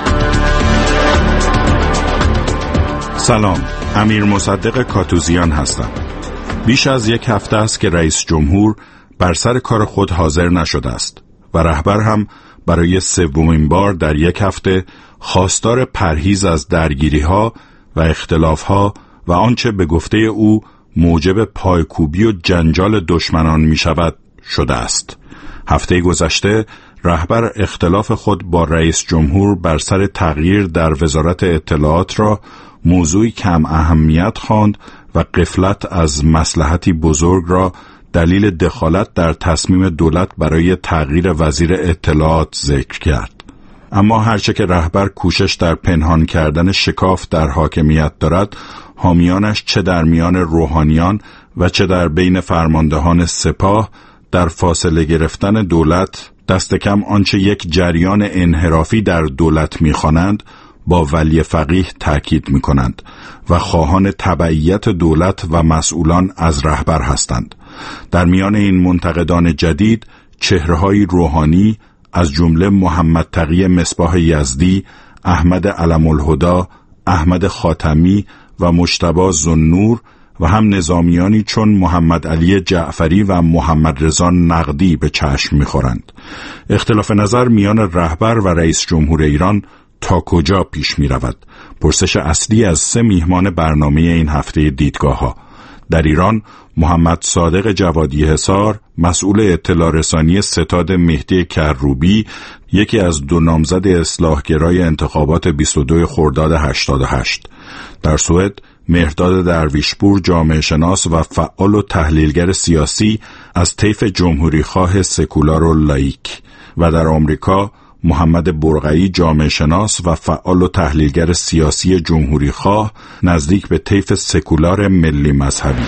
سلام، امیر مصدق کاتوزیان هستم. بیش از یک هفته است که رئیس جمهور بر سر کار خود حاضر نشده است و رهبر هم برای سومین بار در یک هفته خواستار پرهیز از درگیری‌ها و اختلاف‌ها و آنچه به گفته او موجب پایکوبی و جنجال دشمنان می شود شده است. هفته گذشته رهبر اختلاف خود با رئیس جمهور بر سر تغییر در وزارت اطلاعات را موضوعی کم اهمیت خواند و غفلت از مصلحتی بزرگ را دلیل دخالت در تصمیم دولت برای تغییر وزیر اطلاعات ذکر کرد. اما هرچه که رهبر کوشش در پنهان کردن شکاف در حاکمیت دارد، حامیانش چه در میان روحانیان و چه در بین فرماندهان سپاه در فاصله گرفتن دولت دست کم آنچه یک جریان انحرافی در دولت می‌خوانند با ولی فقیه تأکید می‌کنند و خواهان تبعیت دولت و مسئولان از رهبر هستند. در میان این منتقدان جدید چهره‌های روحانی از جمله محمد تقی مصباح یزدی، احمد علم الهدی، احمد خاتمی و مجتبی ذوالنور و هم نظامیانی چون محمد علی جعفری و محمد رضا نقدی به چشم می‌خورند. اختلاف نظر میان رهبر و رئیس جمهور ایران تا کجا پیش می‌رود؟ پرسش اصلی از سه میهمان برنامه این هفته دیدگاه‌ها. در ایران محمد صادق جوادی حصار، مسئول اطلاع رسانی ستاد مهدی کروبی، یکی از دو نامزد اصلاحگرای انتخابات بیست و دو خرداد هشتاد و هشت. در سوئد مهرداد درویشپور، جامعه شناس و فعال و تحلیلگر سیاسی از طیف جمهوری خواه سکولار و لایک. و در آمریکا محمد برقعی، جامعه شناس و فعال و تحلیلگر سیاسی جمهوری خواه نزدیک به طیف سکولار ملی مذهبی.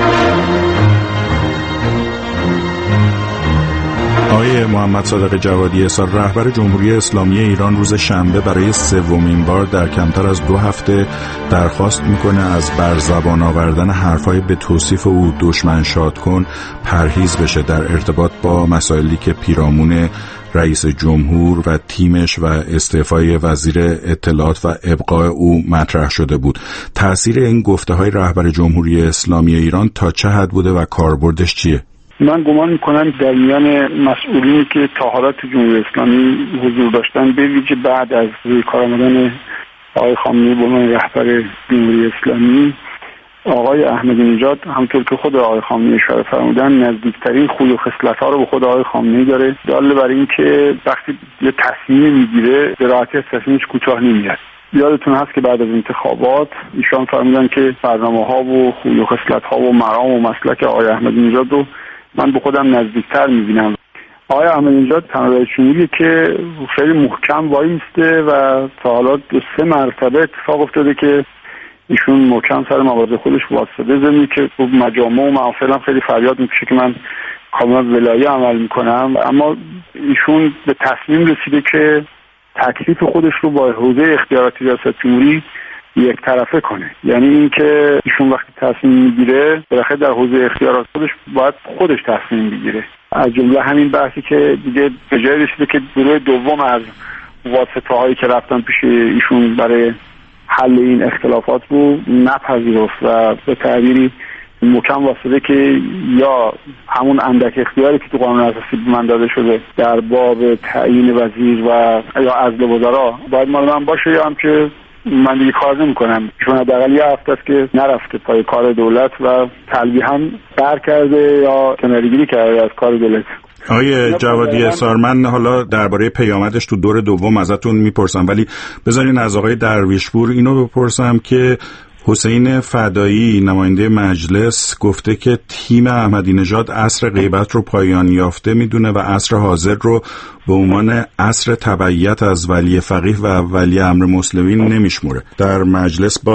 آقای محمد صادق جوادی حصار، رهبر جمهوری اسلامی ایران روز شنبه برای سومین بار در کمتر از دو هفته درخواست میکنه از بر زبان آوردن حرفای به توصیف او دشمن شاد کن پرهیز بشه در ارتباط با مسائلی که پیرامون رئیس جمهور و تیمش و استعفای وزیر اطلاعات و ابقاء او مطرح شده بود. تأثیر این گفته‌های رهبر جمهوری اسلامی ایران تا چه حد بوده و کاربردش چیه؟ من گمان میکنم در میان مسئولینی که تا حالا تو جمهوری اسلامی حضور داشتن، به ویژه بعد از روی کار آمدن آقای خامنه‌ای به عنوان رهبر جمهوری اسلامی، آقای احمدی نژاد همونطور که خود آقای خامنه‌ای اشاره فرمودن نزدیکترین خوی و خصلت‌ها رو به خود آقای خامنه‌ای داره، دلیل بر این که وقتی یه تصمیم میگیره به راحتی از تصمیمش کوتاه نمیاد. یادتون هست که بعد از انتخابات ایشان فرمودن که برنامه‌ها و خوی و خصلت‌ها و مرام و مسلک آقای احمدی نژاد رو من به خودم نزدیکتر می‌بینم. آقای احمدی نژاد تنها رئیس جمهوریه که خیلی محکم وای میسته و تا حالا دو سه مرتبه اتفاق افتاده که ایشون محکم سر مواضع خودش واسطه زمین که تو مجامع و محافل هم خیلی فریاد میکشه که من کاملا ولایه عمل میکنم، اما ایشون به تصمیم رسیده که تکلیف خودش رو با حوزه اختیارات ریاست جمهوری یک طرفه کنه. یعنی اینکه ایشون وقتی تصمیم میگیره بالاخره در حوزه اختیارات خودش باید خودش تصمیم بگیره. از جمله همین بحثی که دیگه به جای رسیده که گروه دوم از واسطه هایی که رفتن پیش ایشون برای حل این اختلافات رو نپذیرفت و به تعبیری محکم واسطه که یا همون اندک اختیاری که تو قانون اساسی به من داده شده در باب تعیین وزیر و یا عزل وزرا باید مال من باشه، یا هم که من دیگه کار نمی کنم. چون حداقل یه هفته است که نرفته پای کار دولت و تلویحاً قهر کرده یا کناره‌گیری کرده از کار دولت. آقای جوادی حصار، من حالا درباره پیامدش تو دور دوم ازتون میپرسم، ولی بذارین از آقای درویشپور اینو بپرسم که حسین فدایی نماینده مجلس گفته که تیم احمدی نژاد عصر غیبت رو پایان یافته میدونه و عصر حاضر رو به عنوان عصر تبعیت از ولی فقیه و ولی امر مسلمین نمیشموره. در مجلس باز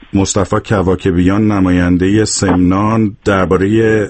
مصطفی کواکبیان نماینده سمنان درباره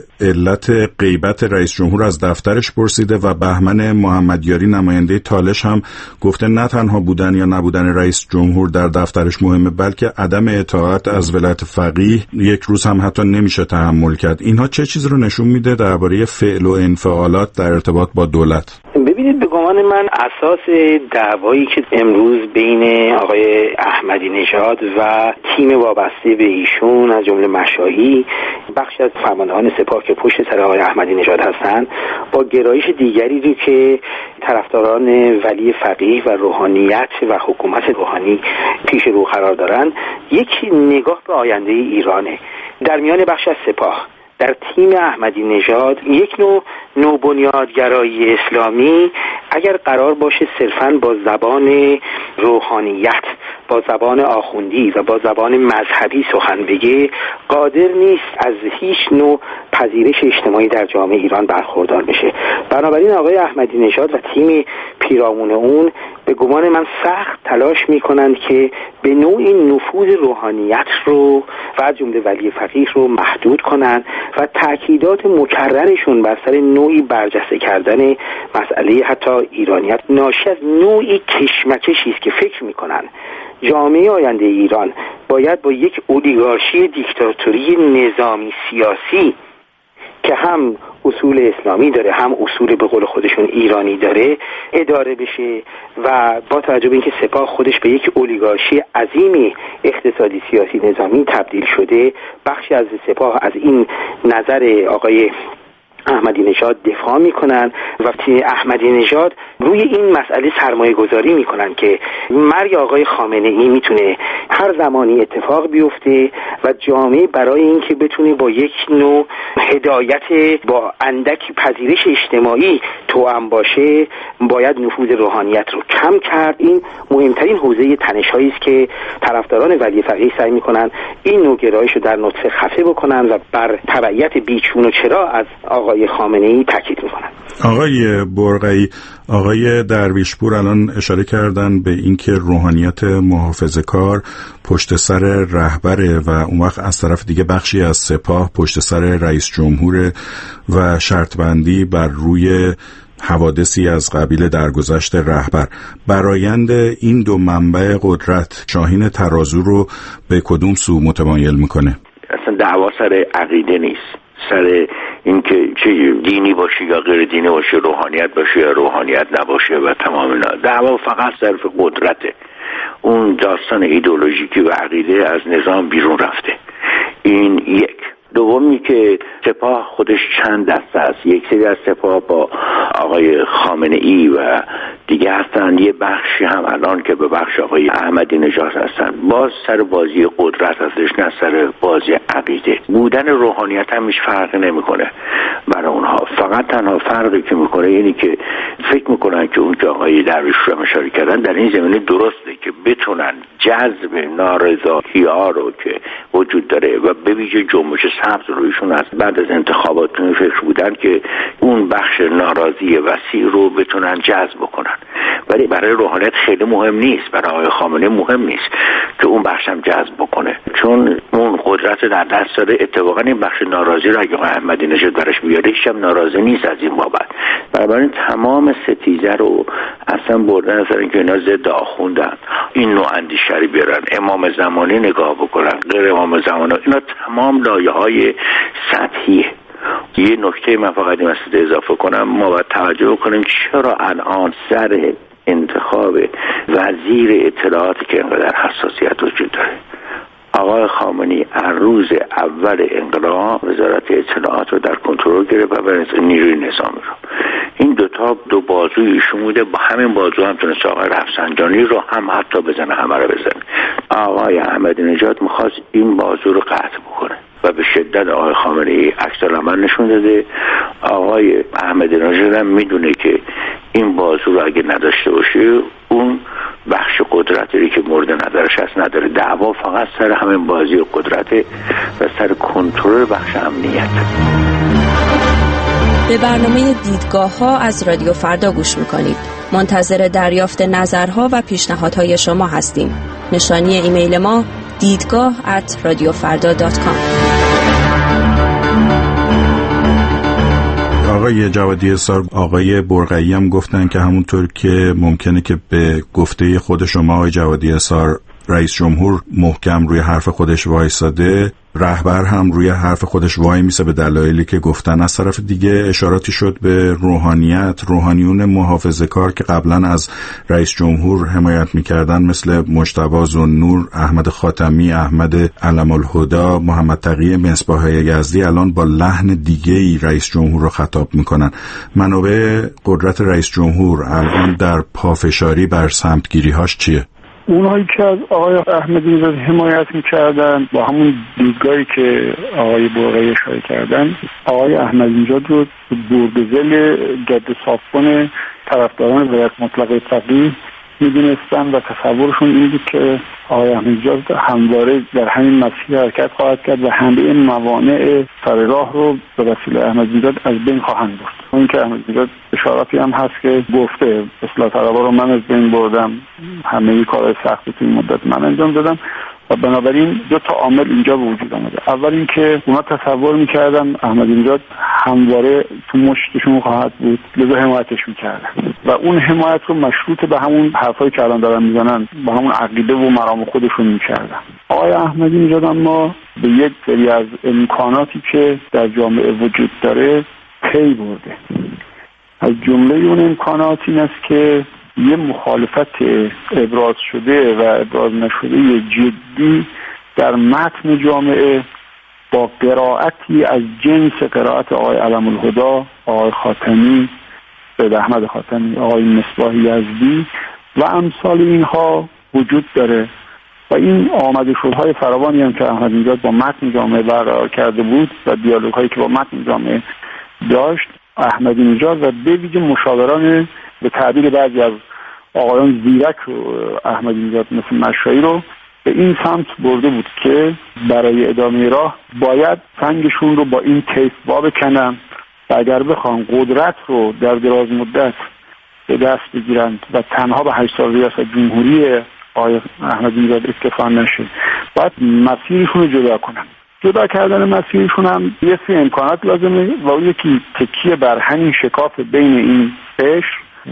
علت غیبت رئیس جمهور از دفترش پرسیده و بهمن محمدیاری نماینده تالش هم گفته نه تنها بودن یا نبودن رئیس جمهور در دفترش مهمه، بلکه عدم اطاعت از ولایت فقیه یک روز هم حتی نمیشه تحمل کرد. اینها چه چیز رو نشون میده درباره فعل و انفعالات در ارتباط با دولت؟ ببینید، به گمان من اساس دعوایی که امروز بین آقای احمدی نژاد و تیم وابسته به ایشون از جمله مشاهی بخش از فرماندهان سپاه که پشت سر آقای احمدی نژاد هستند با گرایش دیگری رو که طرفداران ولی فقیه و روحانیت و حکومت روحانی پیش رو قرار دارن، یکی نگاه به آینده ایرانه. در میان بخش از سپاه در تیم احمدی نژاد یک نوع نوبنیادگرایی اسلامی اگر قرار باشه صرفاً با زبان روحانیت، با زبان آخوندی و با زبان مذهبی سخن بگه، قادر نیست از هیچ نوع پذیرش اجتماعی در جامعه ایران برخوردار بشه. بنابراین آقای احمدی نژاد و تیم پیرامون اون به گمان من سخت تلاش میکنند که به نوعی نفوذ روحانیت رو و از جمله ولی فقیه رو محدود کنند و تأکیدات مکررشون بر سر نوعی برجسته کردن مسئله حتی ایرانیت ناشی از نوعی کشمکشی است که فکر میکنن جامعه آینده ایران باید با یک اولیگارشی دیکتاتوری نظامی سیاسی که هم اصول اسلامی داره هم اصول به قول خودشون ایرانی داره اداره بشه و با توجه به اینکه سپاه خودش به یک اولیگارشی عظیمی اقتصادی سیاسی نظامی تبدیل شده، بخشی از سپاه از این نظر آقای احمدی نژاد دفاع میکنن و تیم احمدی نژاد روی این مسئله سرمایه گذاری میکنن که مرگ آقای خامنه ای میتونه هر زمانی اتفاق بیفته و جامعه برای اینکه بتونه با یک نوع هدایت با اندکی پذیرش اجتماعی توأم باشه باید نفوذ روحانیت رو کم کرد. این مهمترین حوزه تنش‌هایی است که طرفداران ولی فقیه سعی میکنن این نوع گرایش رو در نطفه خفه بکنن و بر تبعیت بیچون و چرا از آقای خامنه ای تاکید میکنن. آقای برقعی، آقای درویشپور الان اشاره کردن به اینکه روحانیت محافظه‌کار پشت سر رهبره و اون وقت از طرف دیگه بخشی از سپاه پشت سر رئیس جمهور و شرط بندی بر روی حوادثی از قبیل درگذشت رهبر. برایند این دو منبع قدرت شاهین ترازو رو به کدوم سو متمایل میکنه؟ اصلا دعوا سر عقیده نیست، سر اینکه چه دینی باشه یا غیر دینی باشه، روحانیت باشه یا روحانیت نباشه و تمام اینا. دعوا فقط صرف قدرته. اون داستان ایدئولوژیکی و عقیده از نظام بیرون رفته. این یک. دومی که سپاه خودش چند دسته است. یک سری از سپاه با آقای خامنه ای و دیگه هستن، یه بخشی هم الان که به بخش آقای احمدی نژاد هستن. باز سر بازی قدرت هستش، نه سر بازی عقیده. بودن روحانیت هم هیچ فرقی نمیکنه برای اونها. فقط تنها فرقی که میکنه اینی که فکر میکنن که اون که آقای درویش رو اشاره کردن در این زمینه درسته که بتونن جذب نارضایی‌ها رو که وجود داره و به ویژه جنبش سبز رویشون از بعد از انتخابات فکر بودن که اون بخش ناراضی وسیع رو بتونن جذب کنن، ولی برای روحانیت خیلی مهم نیست، برای آقای خامنه مهم نیست که اون بخش هم جذب بکنه، چون اون قدرت در دست داره. اتفاقا این بخش ناراضی رو اگه آقای احمدی نژاد برش بیاره هیچ هم ناراضی نیست از این بابت. بنابراین تمام ستیزه رو اصلا بردن سر اینکه اینا ضد آخوندن، این نوع اندیشه رو بیارن، امام زمانی نگاه بکنن، غیر امام زمانی، اینا تمام لایه‌های سطحیه. یه نکته من فقط این وسط اضافه کنم، ما باید توجه کنیم چرا الان سر انتخاب وزیر اطلاعاتی که اینقدر حساسیت وجود داره. آقای خامنه‌ای از روز اول انقلاب وزارت اطلاعات رو در کنترل گرفت و برای نیروی نظامی رو. این دوتا دو بازوی ایشون بوده، با همین بازو هم تونست آقای رفسنجانی رو هم حتی بزنه، همه رو بزنه. آقای احمدی نژاد میخواست این بازو رو قطع بکنه و به شدت آقای خامنه‌ای عکس العمل نشون داده. آقای احمدی نژاد هم میدونه که این بازو رو اگه نداشته باشه اون بخش قدرتی که مورد نظرش هست نداره. دعوا فقط سر همین بازی و قدرته و سر کنترل بخش امنیت. به برنامه دیدگاه ها از رادیو فردا گوش میکنید. منتظر دریافت نظرها و پیشنهادهای شما هستیم. نشانی ایمیل ما دیدگاه ات رادیو فردا دات کام. آقای جوادی اسار، آقای برقعی هم گفتن که همونطور که ممکنه که به گفته خود شما آقای جوادی اسار رئیس جمهور محکم روی حرف خودش وایساده، رهبر هم روی حرف خودش وای میسه به دلایلی که گفتن. از طرف دیگه اشاراتی شد به روحانیت، روحانیون محافظه‌کار که قبلا از رئیس جمهور حمایت میکردن، مثل مجتبی ذوالنور، احمد خاتمی، احمد علم الهدی، محمد تقی مصباح یزدی، الان با لحن دیگه‌ای رئیس جمهور رو خطاب میکنن. منابع قدرت رئیس جمهور الان در پافشاری بر سمتگیری‌هاش چیه؟ اونهایی که از آقای احمدی نژاد حمایت میکردن با همون دیدگاهی که آقای برقعی اشاره کردن، آقای احمدی نژاد رو بردزل جاده صافکن طرفداران ولایت مطلقه فقیه میدونستن و تصورشون این بود که آقای احمدی نژاد همواره در همین مسیر حرکت خواهد کرد و همه این موانع سر راه رو به وسیله احمدی نژاد از بین خواهند برد. اون که احمدی نژاد اشاراتی هم هست که گفته اصلاح طلبها رو من از بین بردم، همه کارهای سختی توی این مدت من انجام دادم و بنابراین دو تا عامل اینجا به وجود آمده. اول اینکه اونا تصور میکردن احمدی نژاد همواره تو مشتشون خواهد بود، لذا حمایتش میکردن و اون حمایت رو مشروط به همون حرفایی که الان دارن میزنن، با همون عقیده و مرام خودشون میکردن. آقای احمدی نژاد اما به یک سری از امکاناتی که در جامعه وجود داره پی برده. از جمله اون امکانات این است که یه مخالفت ابراز شده و ابراز نشده جدی در متن جامعه با قرائتی از جنس قرائت آقای علم الهدی، آقای خاتمی، سید احمد خاتمی، آقای مصباح یزدی و امثال اینها وجود داره و این آمده شدهای فراوانی هم که احمدی نژاد با متن جامعه برقرار کرده بود و دیالوگ هایی که با متن جامعه داشت، احمدی نژاد و به ویژه مشاوران به تعبیر بعضی از آقایان زیرک احمدی نژاد مثل مشایی رو به این سمت برده بود که برای ادامه راه باید سنگشون رو با این طیف وا بکنن و اگر بخوان قدرت رو در دراز مدت به دست بگیرند و تنها به هشت سال ریاست جمهوری آقای احمدی نژاد اکتفا نشه، باید مسیرشون رو جدا کنن. جدا کردن مسیرشون هم یه سری امکانات لازمه و اون یکی تکیه بر همین شکاف بین این قشر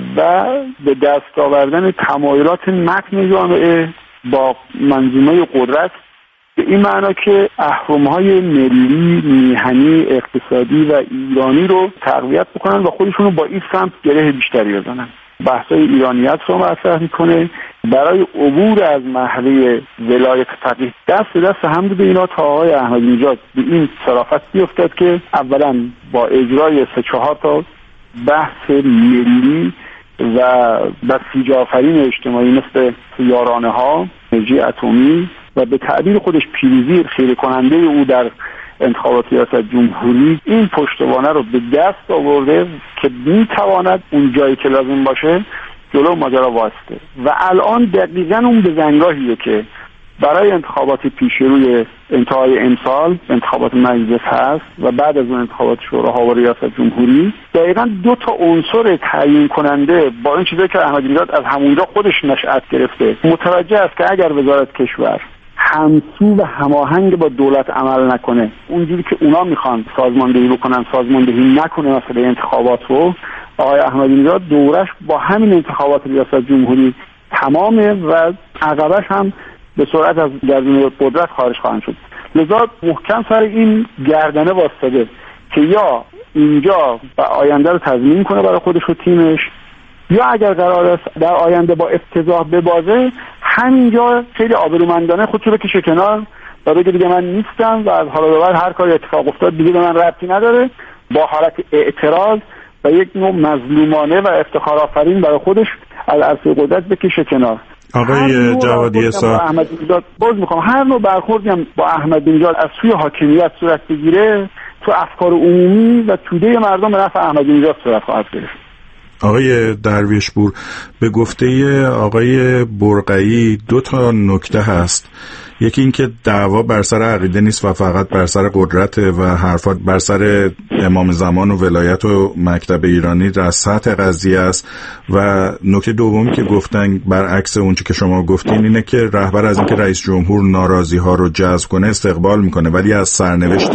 و به دست آوردن تمایلات متن جامعه با منظومه قدرت، به این معنا که اهرم‌های ملی، میهنی، اقتصادی و ایرانی رو تقویت بکنن و خودشون رو با این سمت گره بیشتری بزنن. بحثای ایرانیت رو مطرح میکنه برای عبور از محوه ولایت فقیه. دست دست هم به اینا تا آقای احمدی نژاد به این صرافت بیفتد که اولا با اجرای سه چهار تا بحث ملی و بسیج آفرین اجتماعی مثل یارانه ها، انرژی اتمی و به تعبیر خودش پیروزی خیره کننده او در انتخابات ریاست جمهوری، این پشتوانه رو به دست آورده که میتواند اون جایی که لازم باشه جلو ماجرا واسطه و الان دقیقاً اون بزنگاهیه که برای انتخابات پیش روی انتهای امسال انتخابات مجلس هست و بعد از اون انتخابات شوراها و ریاست جمهوری، دقیقاً دو تا عنصر تعیین کننده با این چیزایی که احمدی نژاد از همونجا خودش نشأت گرفته متوجه است که اگر وزارت کشور همسو و هماهنگ با دولت عمل نکنه، اونجوری که اونا میخوان سازماندهی بکنن سازماندهی نکنه مسئله انتخابات رو، آقای احمدی نژاد دورش با همین انتخابات ریاست جمهوری تمامه و عقبش هم به سرعت از گردونه قدرت خارج خواهند شد. لذا محکم سر این گردنه واسطه که یا اینجا و آینده رو تضمین کنه برای خودش و تیمش، یا اگر قرار است در آینده با افتضاح ببازه همینجا خیلی آبرومندانه خودشو بکشه کنار و بگه دیگه من نیستم و از حالا به بعد هر کاری اتفاق افتاد دیگه به من ربطی نداره، با حالت اعتراض و یک نوع مظلومانه و افتخار آفرین برای خودش از عرصه قدرت بکشه کنار. آقای جوادی اسار، احمدی نژاد باز میخوام هر نوع برخوردی هم با احمدی نژاد از سوی حاکمیت صورت بگیره تو افکار عمومی و توده مردم به نفع احمدی نژاد صورت خواهد گرفت. آقای درویشپور، به گفته آقای برقعی دو تا نکته هست. یکی این که دعوا بر سر عقیده نیست و فقط بر سر قدرت و حرفات بر سر امام زمان و ولایت و مکتب ایرانی در سطح قضیه است. و نکته دومی که گفتن برعکس اونچه که شما گفتین اینه که رهبر از اینکه رئیس جمهور ناراضی ها رو جذب کنه استقبال میکنه ولی از سرنوشت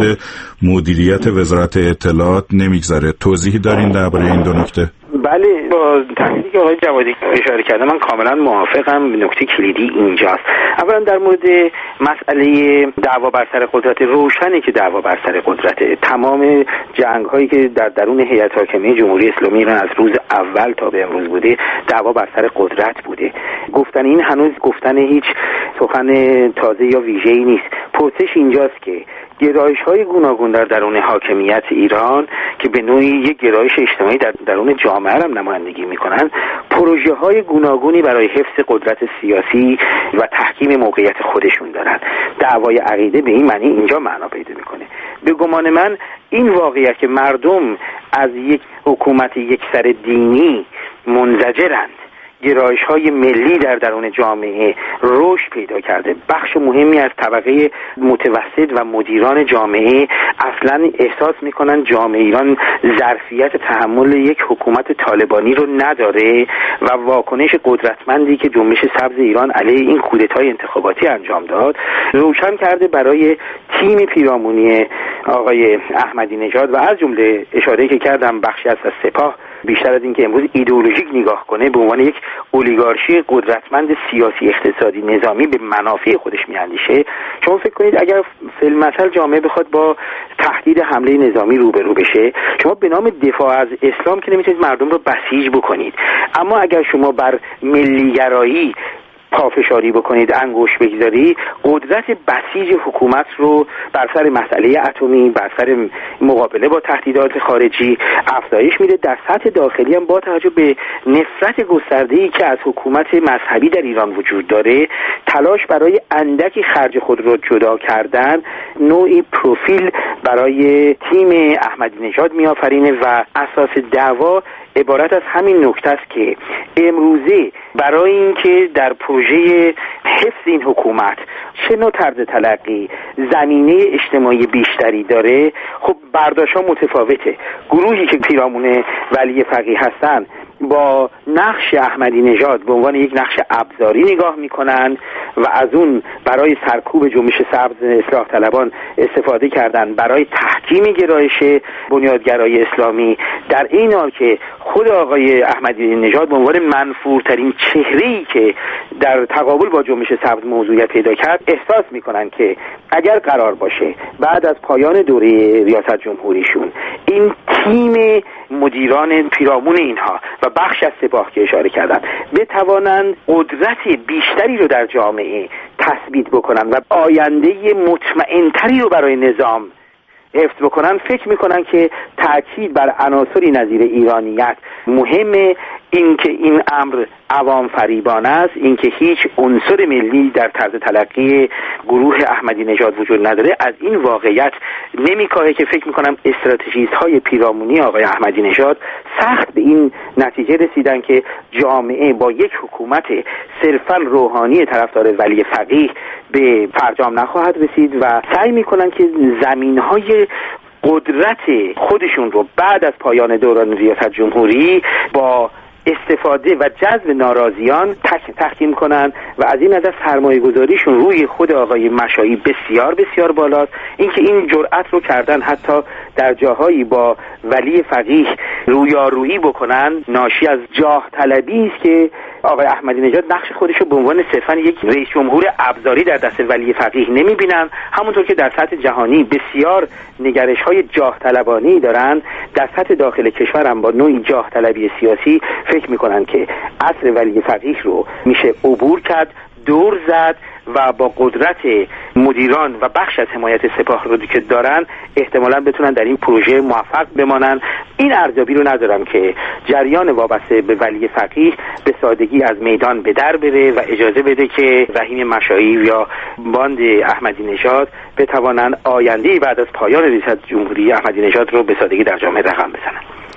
مدیریت وزارت اطلاعات نمیگذره. توضیحی دارین درباره این دو نکته؟ بله، با تحلیلی که آقای جوادی اشاره کرده من کاملا موافقم. نکته کلیدی اینجاست. اولا در مورد مسئله دعوا بر سر قدرت، روشنه که دعوا بر سر قدرت. تمام جنگ هایی که در درون هیئت حاکمه جمهوری اسلامی ایران از روز اول تا به امروز بوده دعوا بر سر قدرت بوده. گفتن این هنوز گفتن هیچ سخن تازه یا ویژه‌ای نیست. پرسش اینجاست که گرایش‌های گوناگون در درون حاکمیت ایران که به نوعی یک گرایش اجتماعی در درون جامعه هم نمایندگی می‌کنند، پروژه‌های گوناگونی برای حفظ قدرت سیاسی و تحکیم موقعیت خودشون دارن. دعوای عقیده به این معنی اینجا معنا پیدا می‌کنه. به گمان من این واقعیت که مردم از یک حکومت یکسر دینی منزجرند، گرایش‌های ملی در درون جامعه رشد پیدا کرده، بخش مهمی از طبقه متوسط و مدیران جامعه اصلاً احساس می‌کنند جامعه ایران ظرفیت تحمل یک حکومت طالبانی رو نداره و واکنش قدرتمندی که جنبش سبز ایران علیه این کودتای انتخاباتی انجام داد روشن کرده برای تیم پیرامونی آقای احمدی نژاد و از جمله اشاره که کردم بخشی از سپاه بیشتر از این که امروز ایدئولوژیک نگاه کنه به عنوان یک اولیگارشی قدرتمند سیاسی اقتصادی نظامی به منافع خودش میاندیشه. شما فکر کنید اگر فی‌المثل جامعه بخواد با تهدید حمله نظامی روبرو بشه، شما به نام دفاع از اسلام که نمیتونید مردم رو بسیج بکنید، اما اگر شما بر ملیگرایی پافشاری بکنید، انگوش بگذاری، قدرت بسیج حکومت رو بر سر مسئله اتمی، بر سر مقابله با تهدیدات خارجی افزایش میده. در سطح داخلی هم با توجه به نفرت گسترده‌ای که از حکومت مذهبی در ایران وجود داره، تلاش برای اندکی خرج خود رو جدا کردن نوعی پروفیل برای تیم احمدی نژاد میآفرینه و اساس دعوا عبارت از همین نکته است که امروزه برای اینکه در پروژه حفظ این حکومت چه نوع طرز تلقی زمینه اجتماعی بیشتری داره، خب برداشت‌ها متفاوته. گروهی که پیرامون ولی فقیه هستن با نقش احمدی نژاد به عنوان یک نقش ابزاری نگاه میکنن و از اون برای سرکوب جنبش سبز اصلاح طلبان استفاده کردن برای تحکیم گرایش بنیادگرای اسلامی، در این حال که خود آقای احمدی نژاد به عنوان منفورترین چهره‌ای که در تقابل با جنبش سبز موضوعیت پیدا کرد احساس میکنن که اگر قرار باشه بعد از پایان دوره ریاست جمهوریشون این تیم مدیران پیرامون اینها و بخش از سپاه که اشاره کردن بتوانند قدرت بیشتری رو در جامعه تثبیت بکنن و آینده مطمئنتری رو برای نظام حفظ بکنن، فکر میکنن که تأکید بر عناصری نظیر ایرانیت مهمه. این که این امر عوام فریبانه است، این که هیچ عنصر ملی در طرز تلقی گروه احمدی نژاد وجود نداره، از این واقعیت نمیکاهه که فکر میکنم استراتژیست های پیرامونی آقای احمدی نژاد سخت به این نتیجه رسیدن که جامعه با یک حکومت صرفا روحانی طرفدار ولی فقیه به فرجام نخواهد رسید و سعی میکنن که زمینهای قدرت خودشون رو بعد از پایان دوران ریاست جمهوری با استفاده و جذب ناراضیان تحکیم کنن و از این نظر سرمایه گذاریشون روی خود آقای مشایی بسیار بسیار بالاست. اینکه این جرأت رو کردن حتی در جاهایی با ولی فقیه رویارویی بکنن ناشی از جاه طلبی است که آقای احمدی نژاد نقش خودش رو به عنوان صرفاً یک رئیس جمهور ابزاری در دست ولی فقیه نمیبینن، همونطور که در سطح جهانی بسیار نگرش‌های جاه طلبانی دارن، در سطح داخل کشور هم با نوعی جاه طلبی سیاسی فکر میکنن که عصر ولی فقیه رو میشه عبور کرد، دور زد و با قدرت مدیران و بخش از حمایت سپاه رو که دارن احتمالاً بتونن در این پروژه موفق بمانن. این ارزیابی رو ندارم که جریان وابسته به ولی فقیه به سادگی از میدان به در بره و اجازه بده که رحیم مشایی یا باند احمدی نژاد بتوانن آینده بعد از پایان ریاست جمهوری احمدی نژاد رو به سادگی در جامعه رقم بزنن.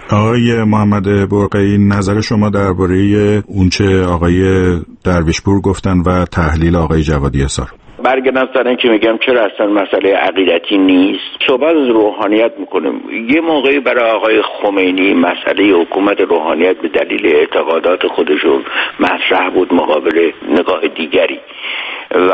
آقای محمد برقعی، نظر شما درباره اونچه آقای درویشپور گفتن و تحلیل آقای جوادی اصار؟ برگردم سر این که میگم چرا اصلا مسئله عقیدتی نیست، صحبت از روحانیت میکنیم. یه موقعی برای آقای خمینی مسئله حکومت روحانیت به دلیل اعتقادات خودشون مطرح بود مقابل نگاه دیگری و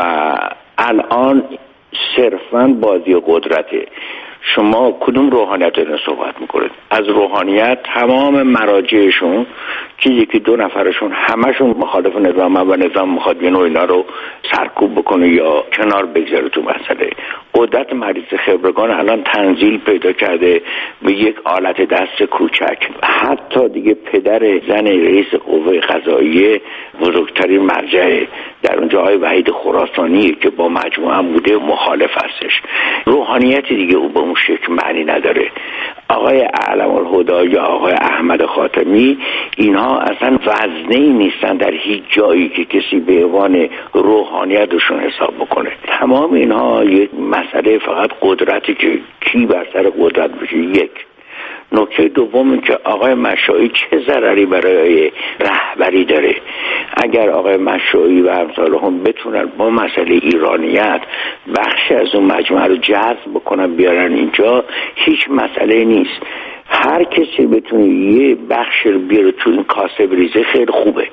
الان صرفاً بازی قدرته. شما کدوم روحانیت رو صحبت میکنید؟ از روحانیت تمام مراجعشون چیزی که دو نفرشون همشون مخالف نظام و نظام میخواد بینو اینا رو سرکوب بکنه یا کنار بگذاره تو مسئله. قدرت مریض خبرگان الان تنزیل پیدا کرده به یک آلت دست کوچک. حتی دیگه پدر زن رئیس قوه قضاییه بزرگترین مرجع در اونجا های وحید خراسانی که با مجموعه هم بوده مخالف هستش. روحانیتی دیگه او به اون شکل معنی نداره. آقای اعلم الهدی یا آقای احمد خاتمی اینها اصلا وزنه‌ای نیستن در هیچ جایی که کسی به عنوان روحانیتشون حساب بکنه. تمام اینها یک مسئله فقط قدرتی که کی بر سر قدرت بشه. یک نکته دوم این که آقای مشایی چه ضرری برای رهبری داره. اگر آقای مشایی و امثال هم بتونن با مسئله ایرانیت بخشی از اون مجموعه رو جذب بکنن بیارن اینجا، هیچ مسئله نیست. هر کسی بتونه یه بخش رو بیاره تو این کاسه بریزه خیلی خوبه.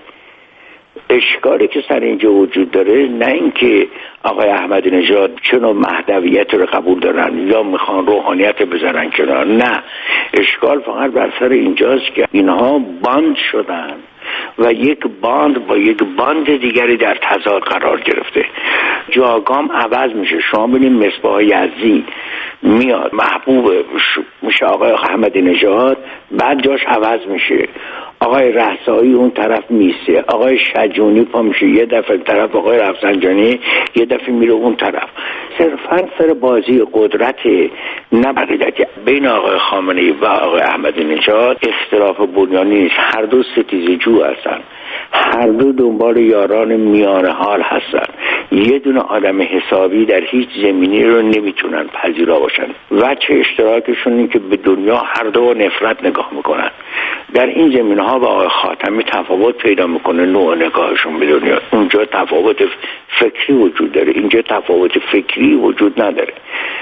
اشکالی که سر اینجا وجود داره نه اینکه آقای احمدی نژاد چنو مهدویت رو قبول دارن یا میخوان روحانیت بزنن کنار، نه، اشکال فقط بر سر اینجاست که اینها باند شدن و یک باند با یک باند دیگری در تضاد قرار گرفته. جاگام عوض میشه. شما ببینید مصباح یزدی میاد محبوب میشه آقای احمدی نژاد، بعد جاش عوض میشه، آقای رهسایی اون طرف میسه، آقای شجونی پا میشه یه دفعه طرف، آقای رفسنجانی یه دفعه میره اون طرف. صرفا سر بازی قدرت نه بقیدتی بین آقای خامنه‌ای و آقای احمدی نژاد اختلاف بنیانی نیست. هر دو ستیزه جو هستن، هر دو دنبال یاران میان حال هستن. یه دونه آدم حسابی در هیچ زمینی رو نمیتونن پذیرا باشن. وجه اشتراکشون این که به دنیا هر دو نفرت نگاه میکنن. در این زمینه ها با آقای خاتمی تفاوت پیدا میکنه نوع نگاهشون به دنیا. اونجا تفاوت فکری وجود داره، اینجا تفاوت فکری وجود نداره.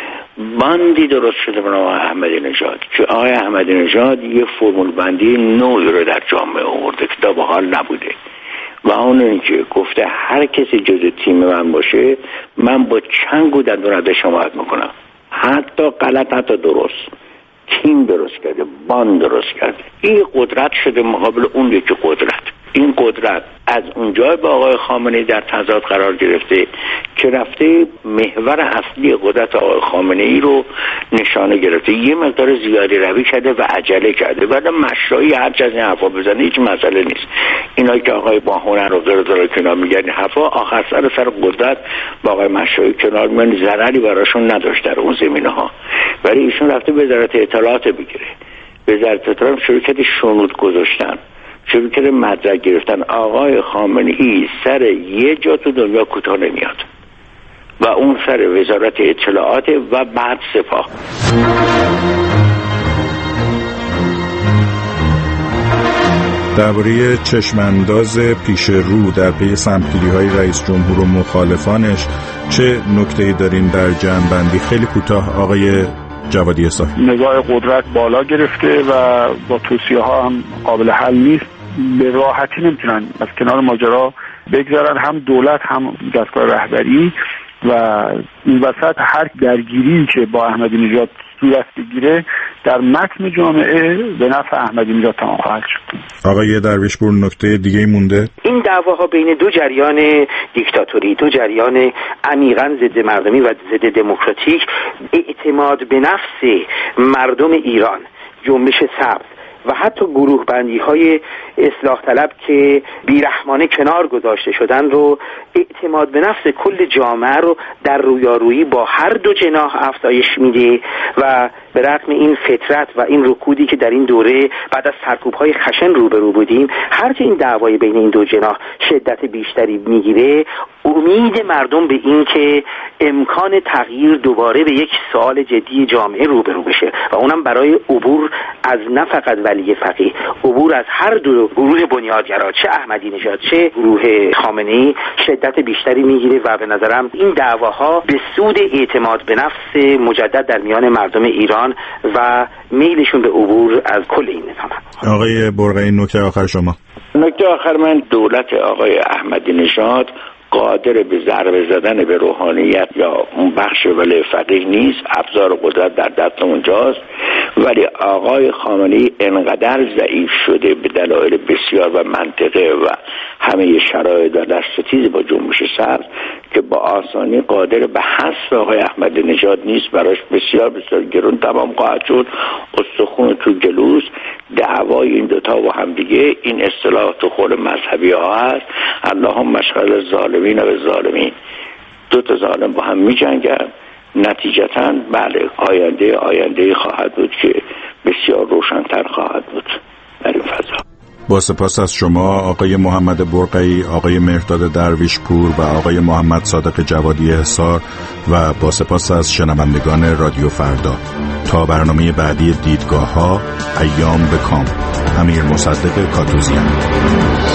باندی درست شده به نام احمدی نژاد که آقای احمدی نژاد یه فرمول بندی نوعی رو در جامعه آورده که تا به حال نبوده و اون اینکه گفته هر کسی جز تیم من باشه من با چنگ و دندون ازش حمایت میکنم. حتی غلط حتی درست تیم درست کرده، باند درست کرده. این قدرت شده مقابل اون یکی قدرت. این قدرت از اونجا به آقای خامنه‌ای در تضاد قرار گرفته که رفته محور اصلی قدرت آقای خامنه‌ای رو نشانه گرفته. یه مقدار زیادی روی کرده و عجله کرده. بعد مشروعی هر چیز این حرفا بزنه هیچ مسئله نیست. اینایی که آقای با هنر رو غیر داره کنار میگن این حرفا آخر سر سر قدرت با آقای مشروعی کنار میان، ضرری براشون نداشت در اون زمینه‌ها. ولی ایشون رفته به وزارت اطلاعات بگیره. وزارت اطلاعات شروع کرده شنود گذاشتن، شروع کرده مدرک گرفتن. آقای خامنه‌ای سر یه جا تو دنیا کوتاه نمیاد و اون سر وزارت اطلاعات و بعد سپاه. درباره چشمانداز پیش رو در پی سمتگیری‌های رئیس جمهور و مخالفانش چه نکته‌ای دارین در جمع‌بندی؟ خیلی کوتاه آقای جوادی اصار. نگاه قدرت بالا گرفته و با توصیه ها هم قابل حل نیست. به راحتی نمیتونن از کنار ماجرا بگذارن، هم دولت هم دستگاه رهبری، و این وسط هر درگیری که با احمدی نژاد صورت بگیره در متن جامعه به نفع احمدی نژاد تمام خواهد شد. آقای درویشپور نکته دیگه مونده؟ این دعواها بین دو جریان دیکتاتوری، دو جریان عمیقاً ضد مردمی و ضد دموکراتیک، اعتماد به نفس مردم ایران، جنبش سبز و حتی گروه بندی های اصلاح طلب که بیرحمانه کنار گذاشته شدن رو، اعتماد به نفس کل جامعه رو در رویارویی با هر دو جناح افزایش میده و به رغم این فطرت و این رکودی که در این دوره بعد از سرکوب‌های خشن روبرو بودیم، هرچه این دعوای بین این دو جناح شدت بیشتری میگیره، امید مردم به این که امکان تغییر دوباره به یک سوال جدی جامعه روبرو بشه و اونم برای عبور از نه فقط ولی فقیه، عبور از هر دو گروه بنیادگرا، چه احمدی نژاد چه گروه خامنه‌ای، شدت بیشتری میگیره و به نظرم این دعواها به سود اعتماد به نفس مجدد در میان مردم ایران و میلشون به عبور از کل این نظام. آقای برقعی، نکته آخر شما. نکته آخر من، دولت آقای احمدی نژاد قادر به ضربه زدن به روحانیت یا اون بخش ولی فقیه نیست، ابزار قدرت در دست اونجاست، ولی آقای خامنه‌ای انقدر ضعیف شده به دلایل بسیار و منطقه و همه شرایط و در ستیز با جنبش سبز که با آسانی قادر به حذف آقای احمدی نژاد نیست. براش بسیار بسیار گرون تمام خواهد شد. استخون تو جلوس دعوای این دوتا و هم دیگه، این اصطلاح تو خود مذهبی ها هست، اللهم مشغل الظالمین و ظالمین، دو تا ظالم با هم می جنگن. نتیجتاً بله آینده آینده خواهد بود که بسیار روشن‌تر خواهد بود در این فضا. با سپاس از شما آقای محمد برقعی، آقای مهرداد درویش پور و آقای محمد صادق جوادی حصار و با سپاس از شنوندگان رادیو فردا. تا برنامه بعدی دیدگاه ها، ایام به کام. امیر مصدق کاتوزیان.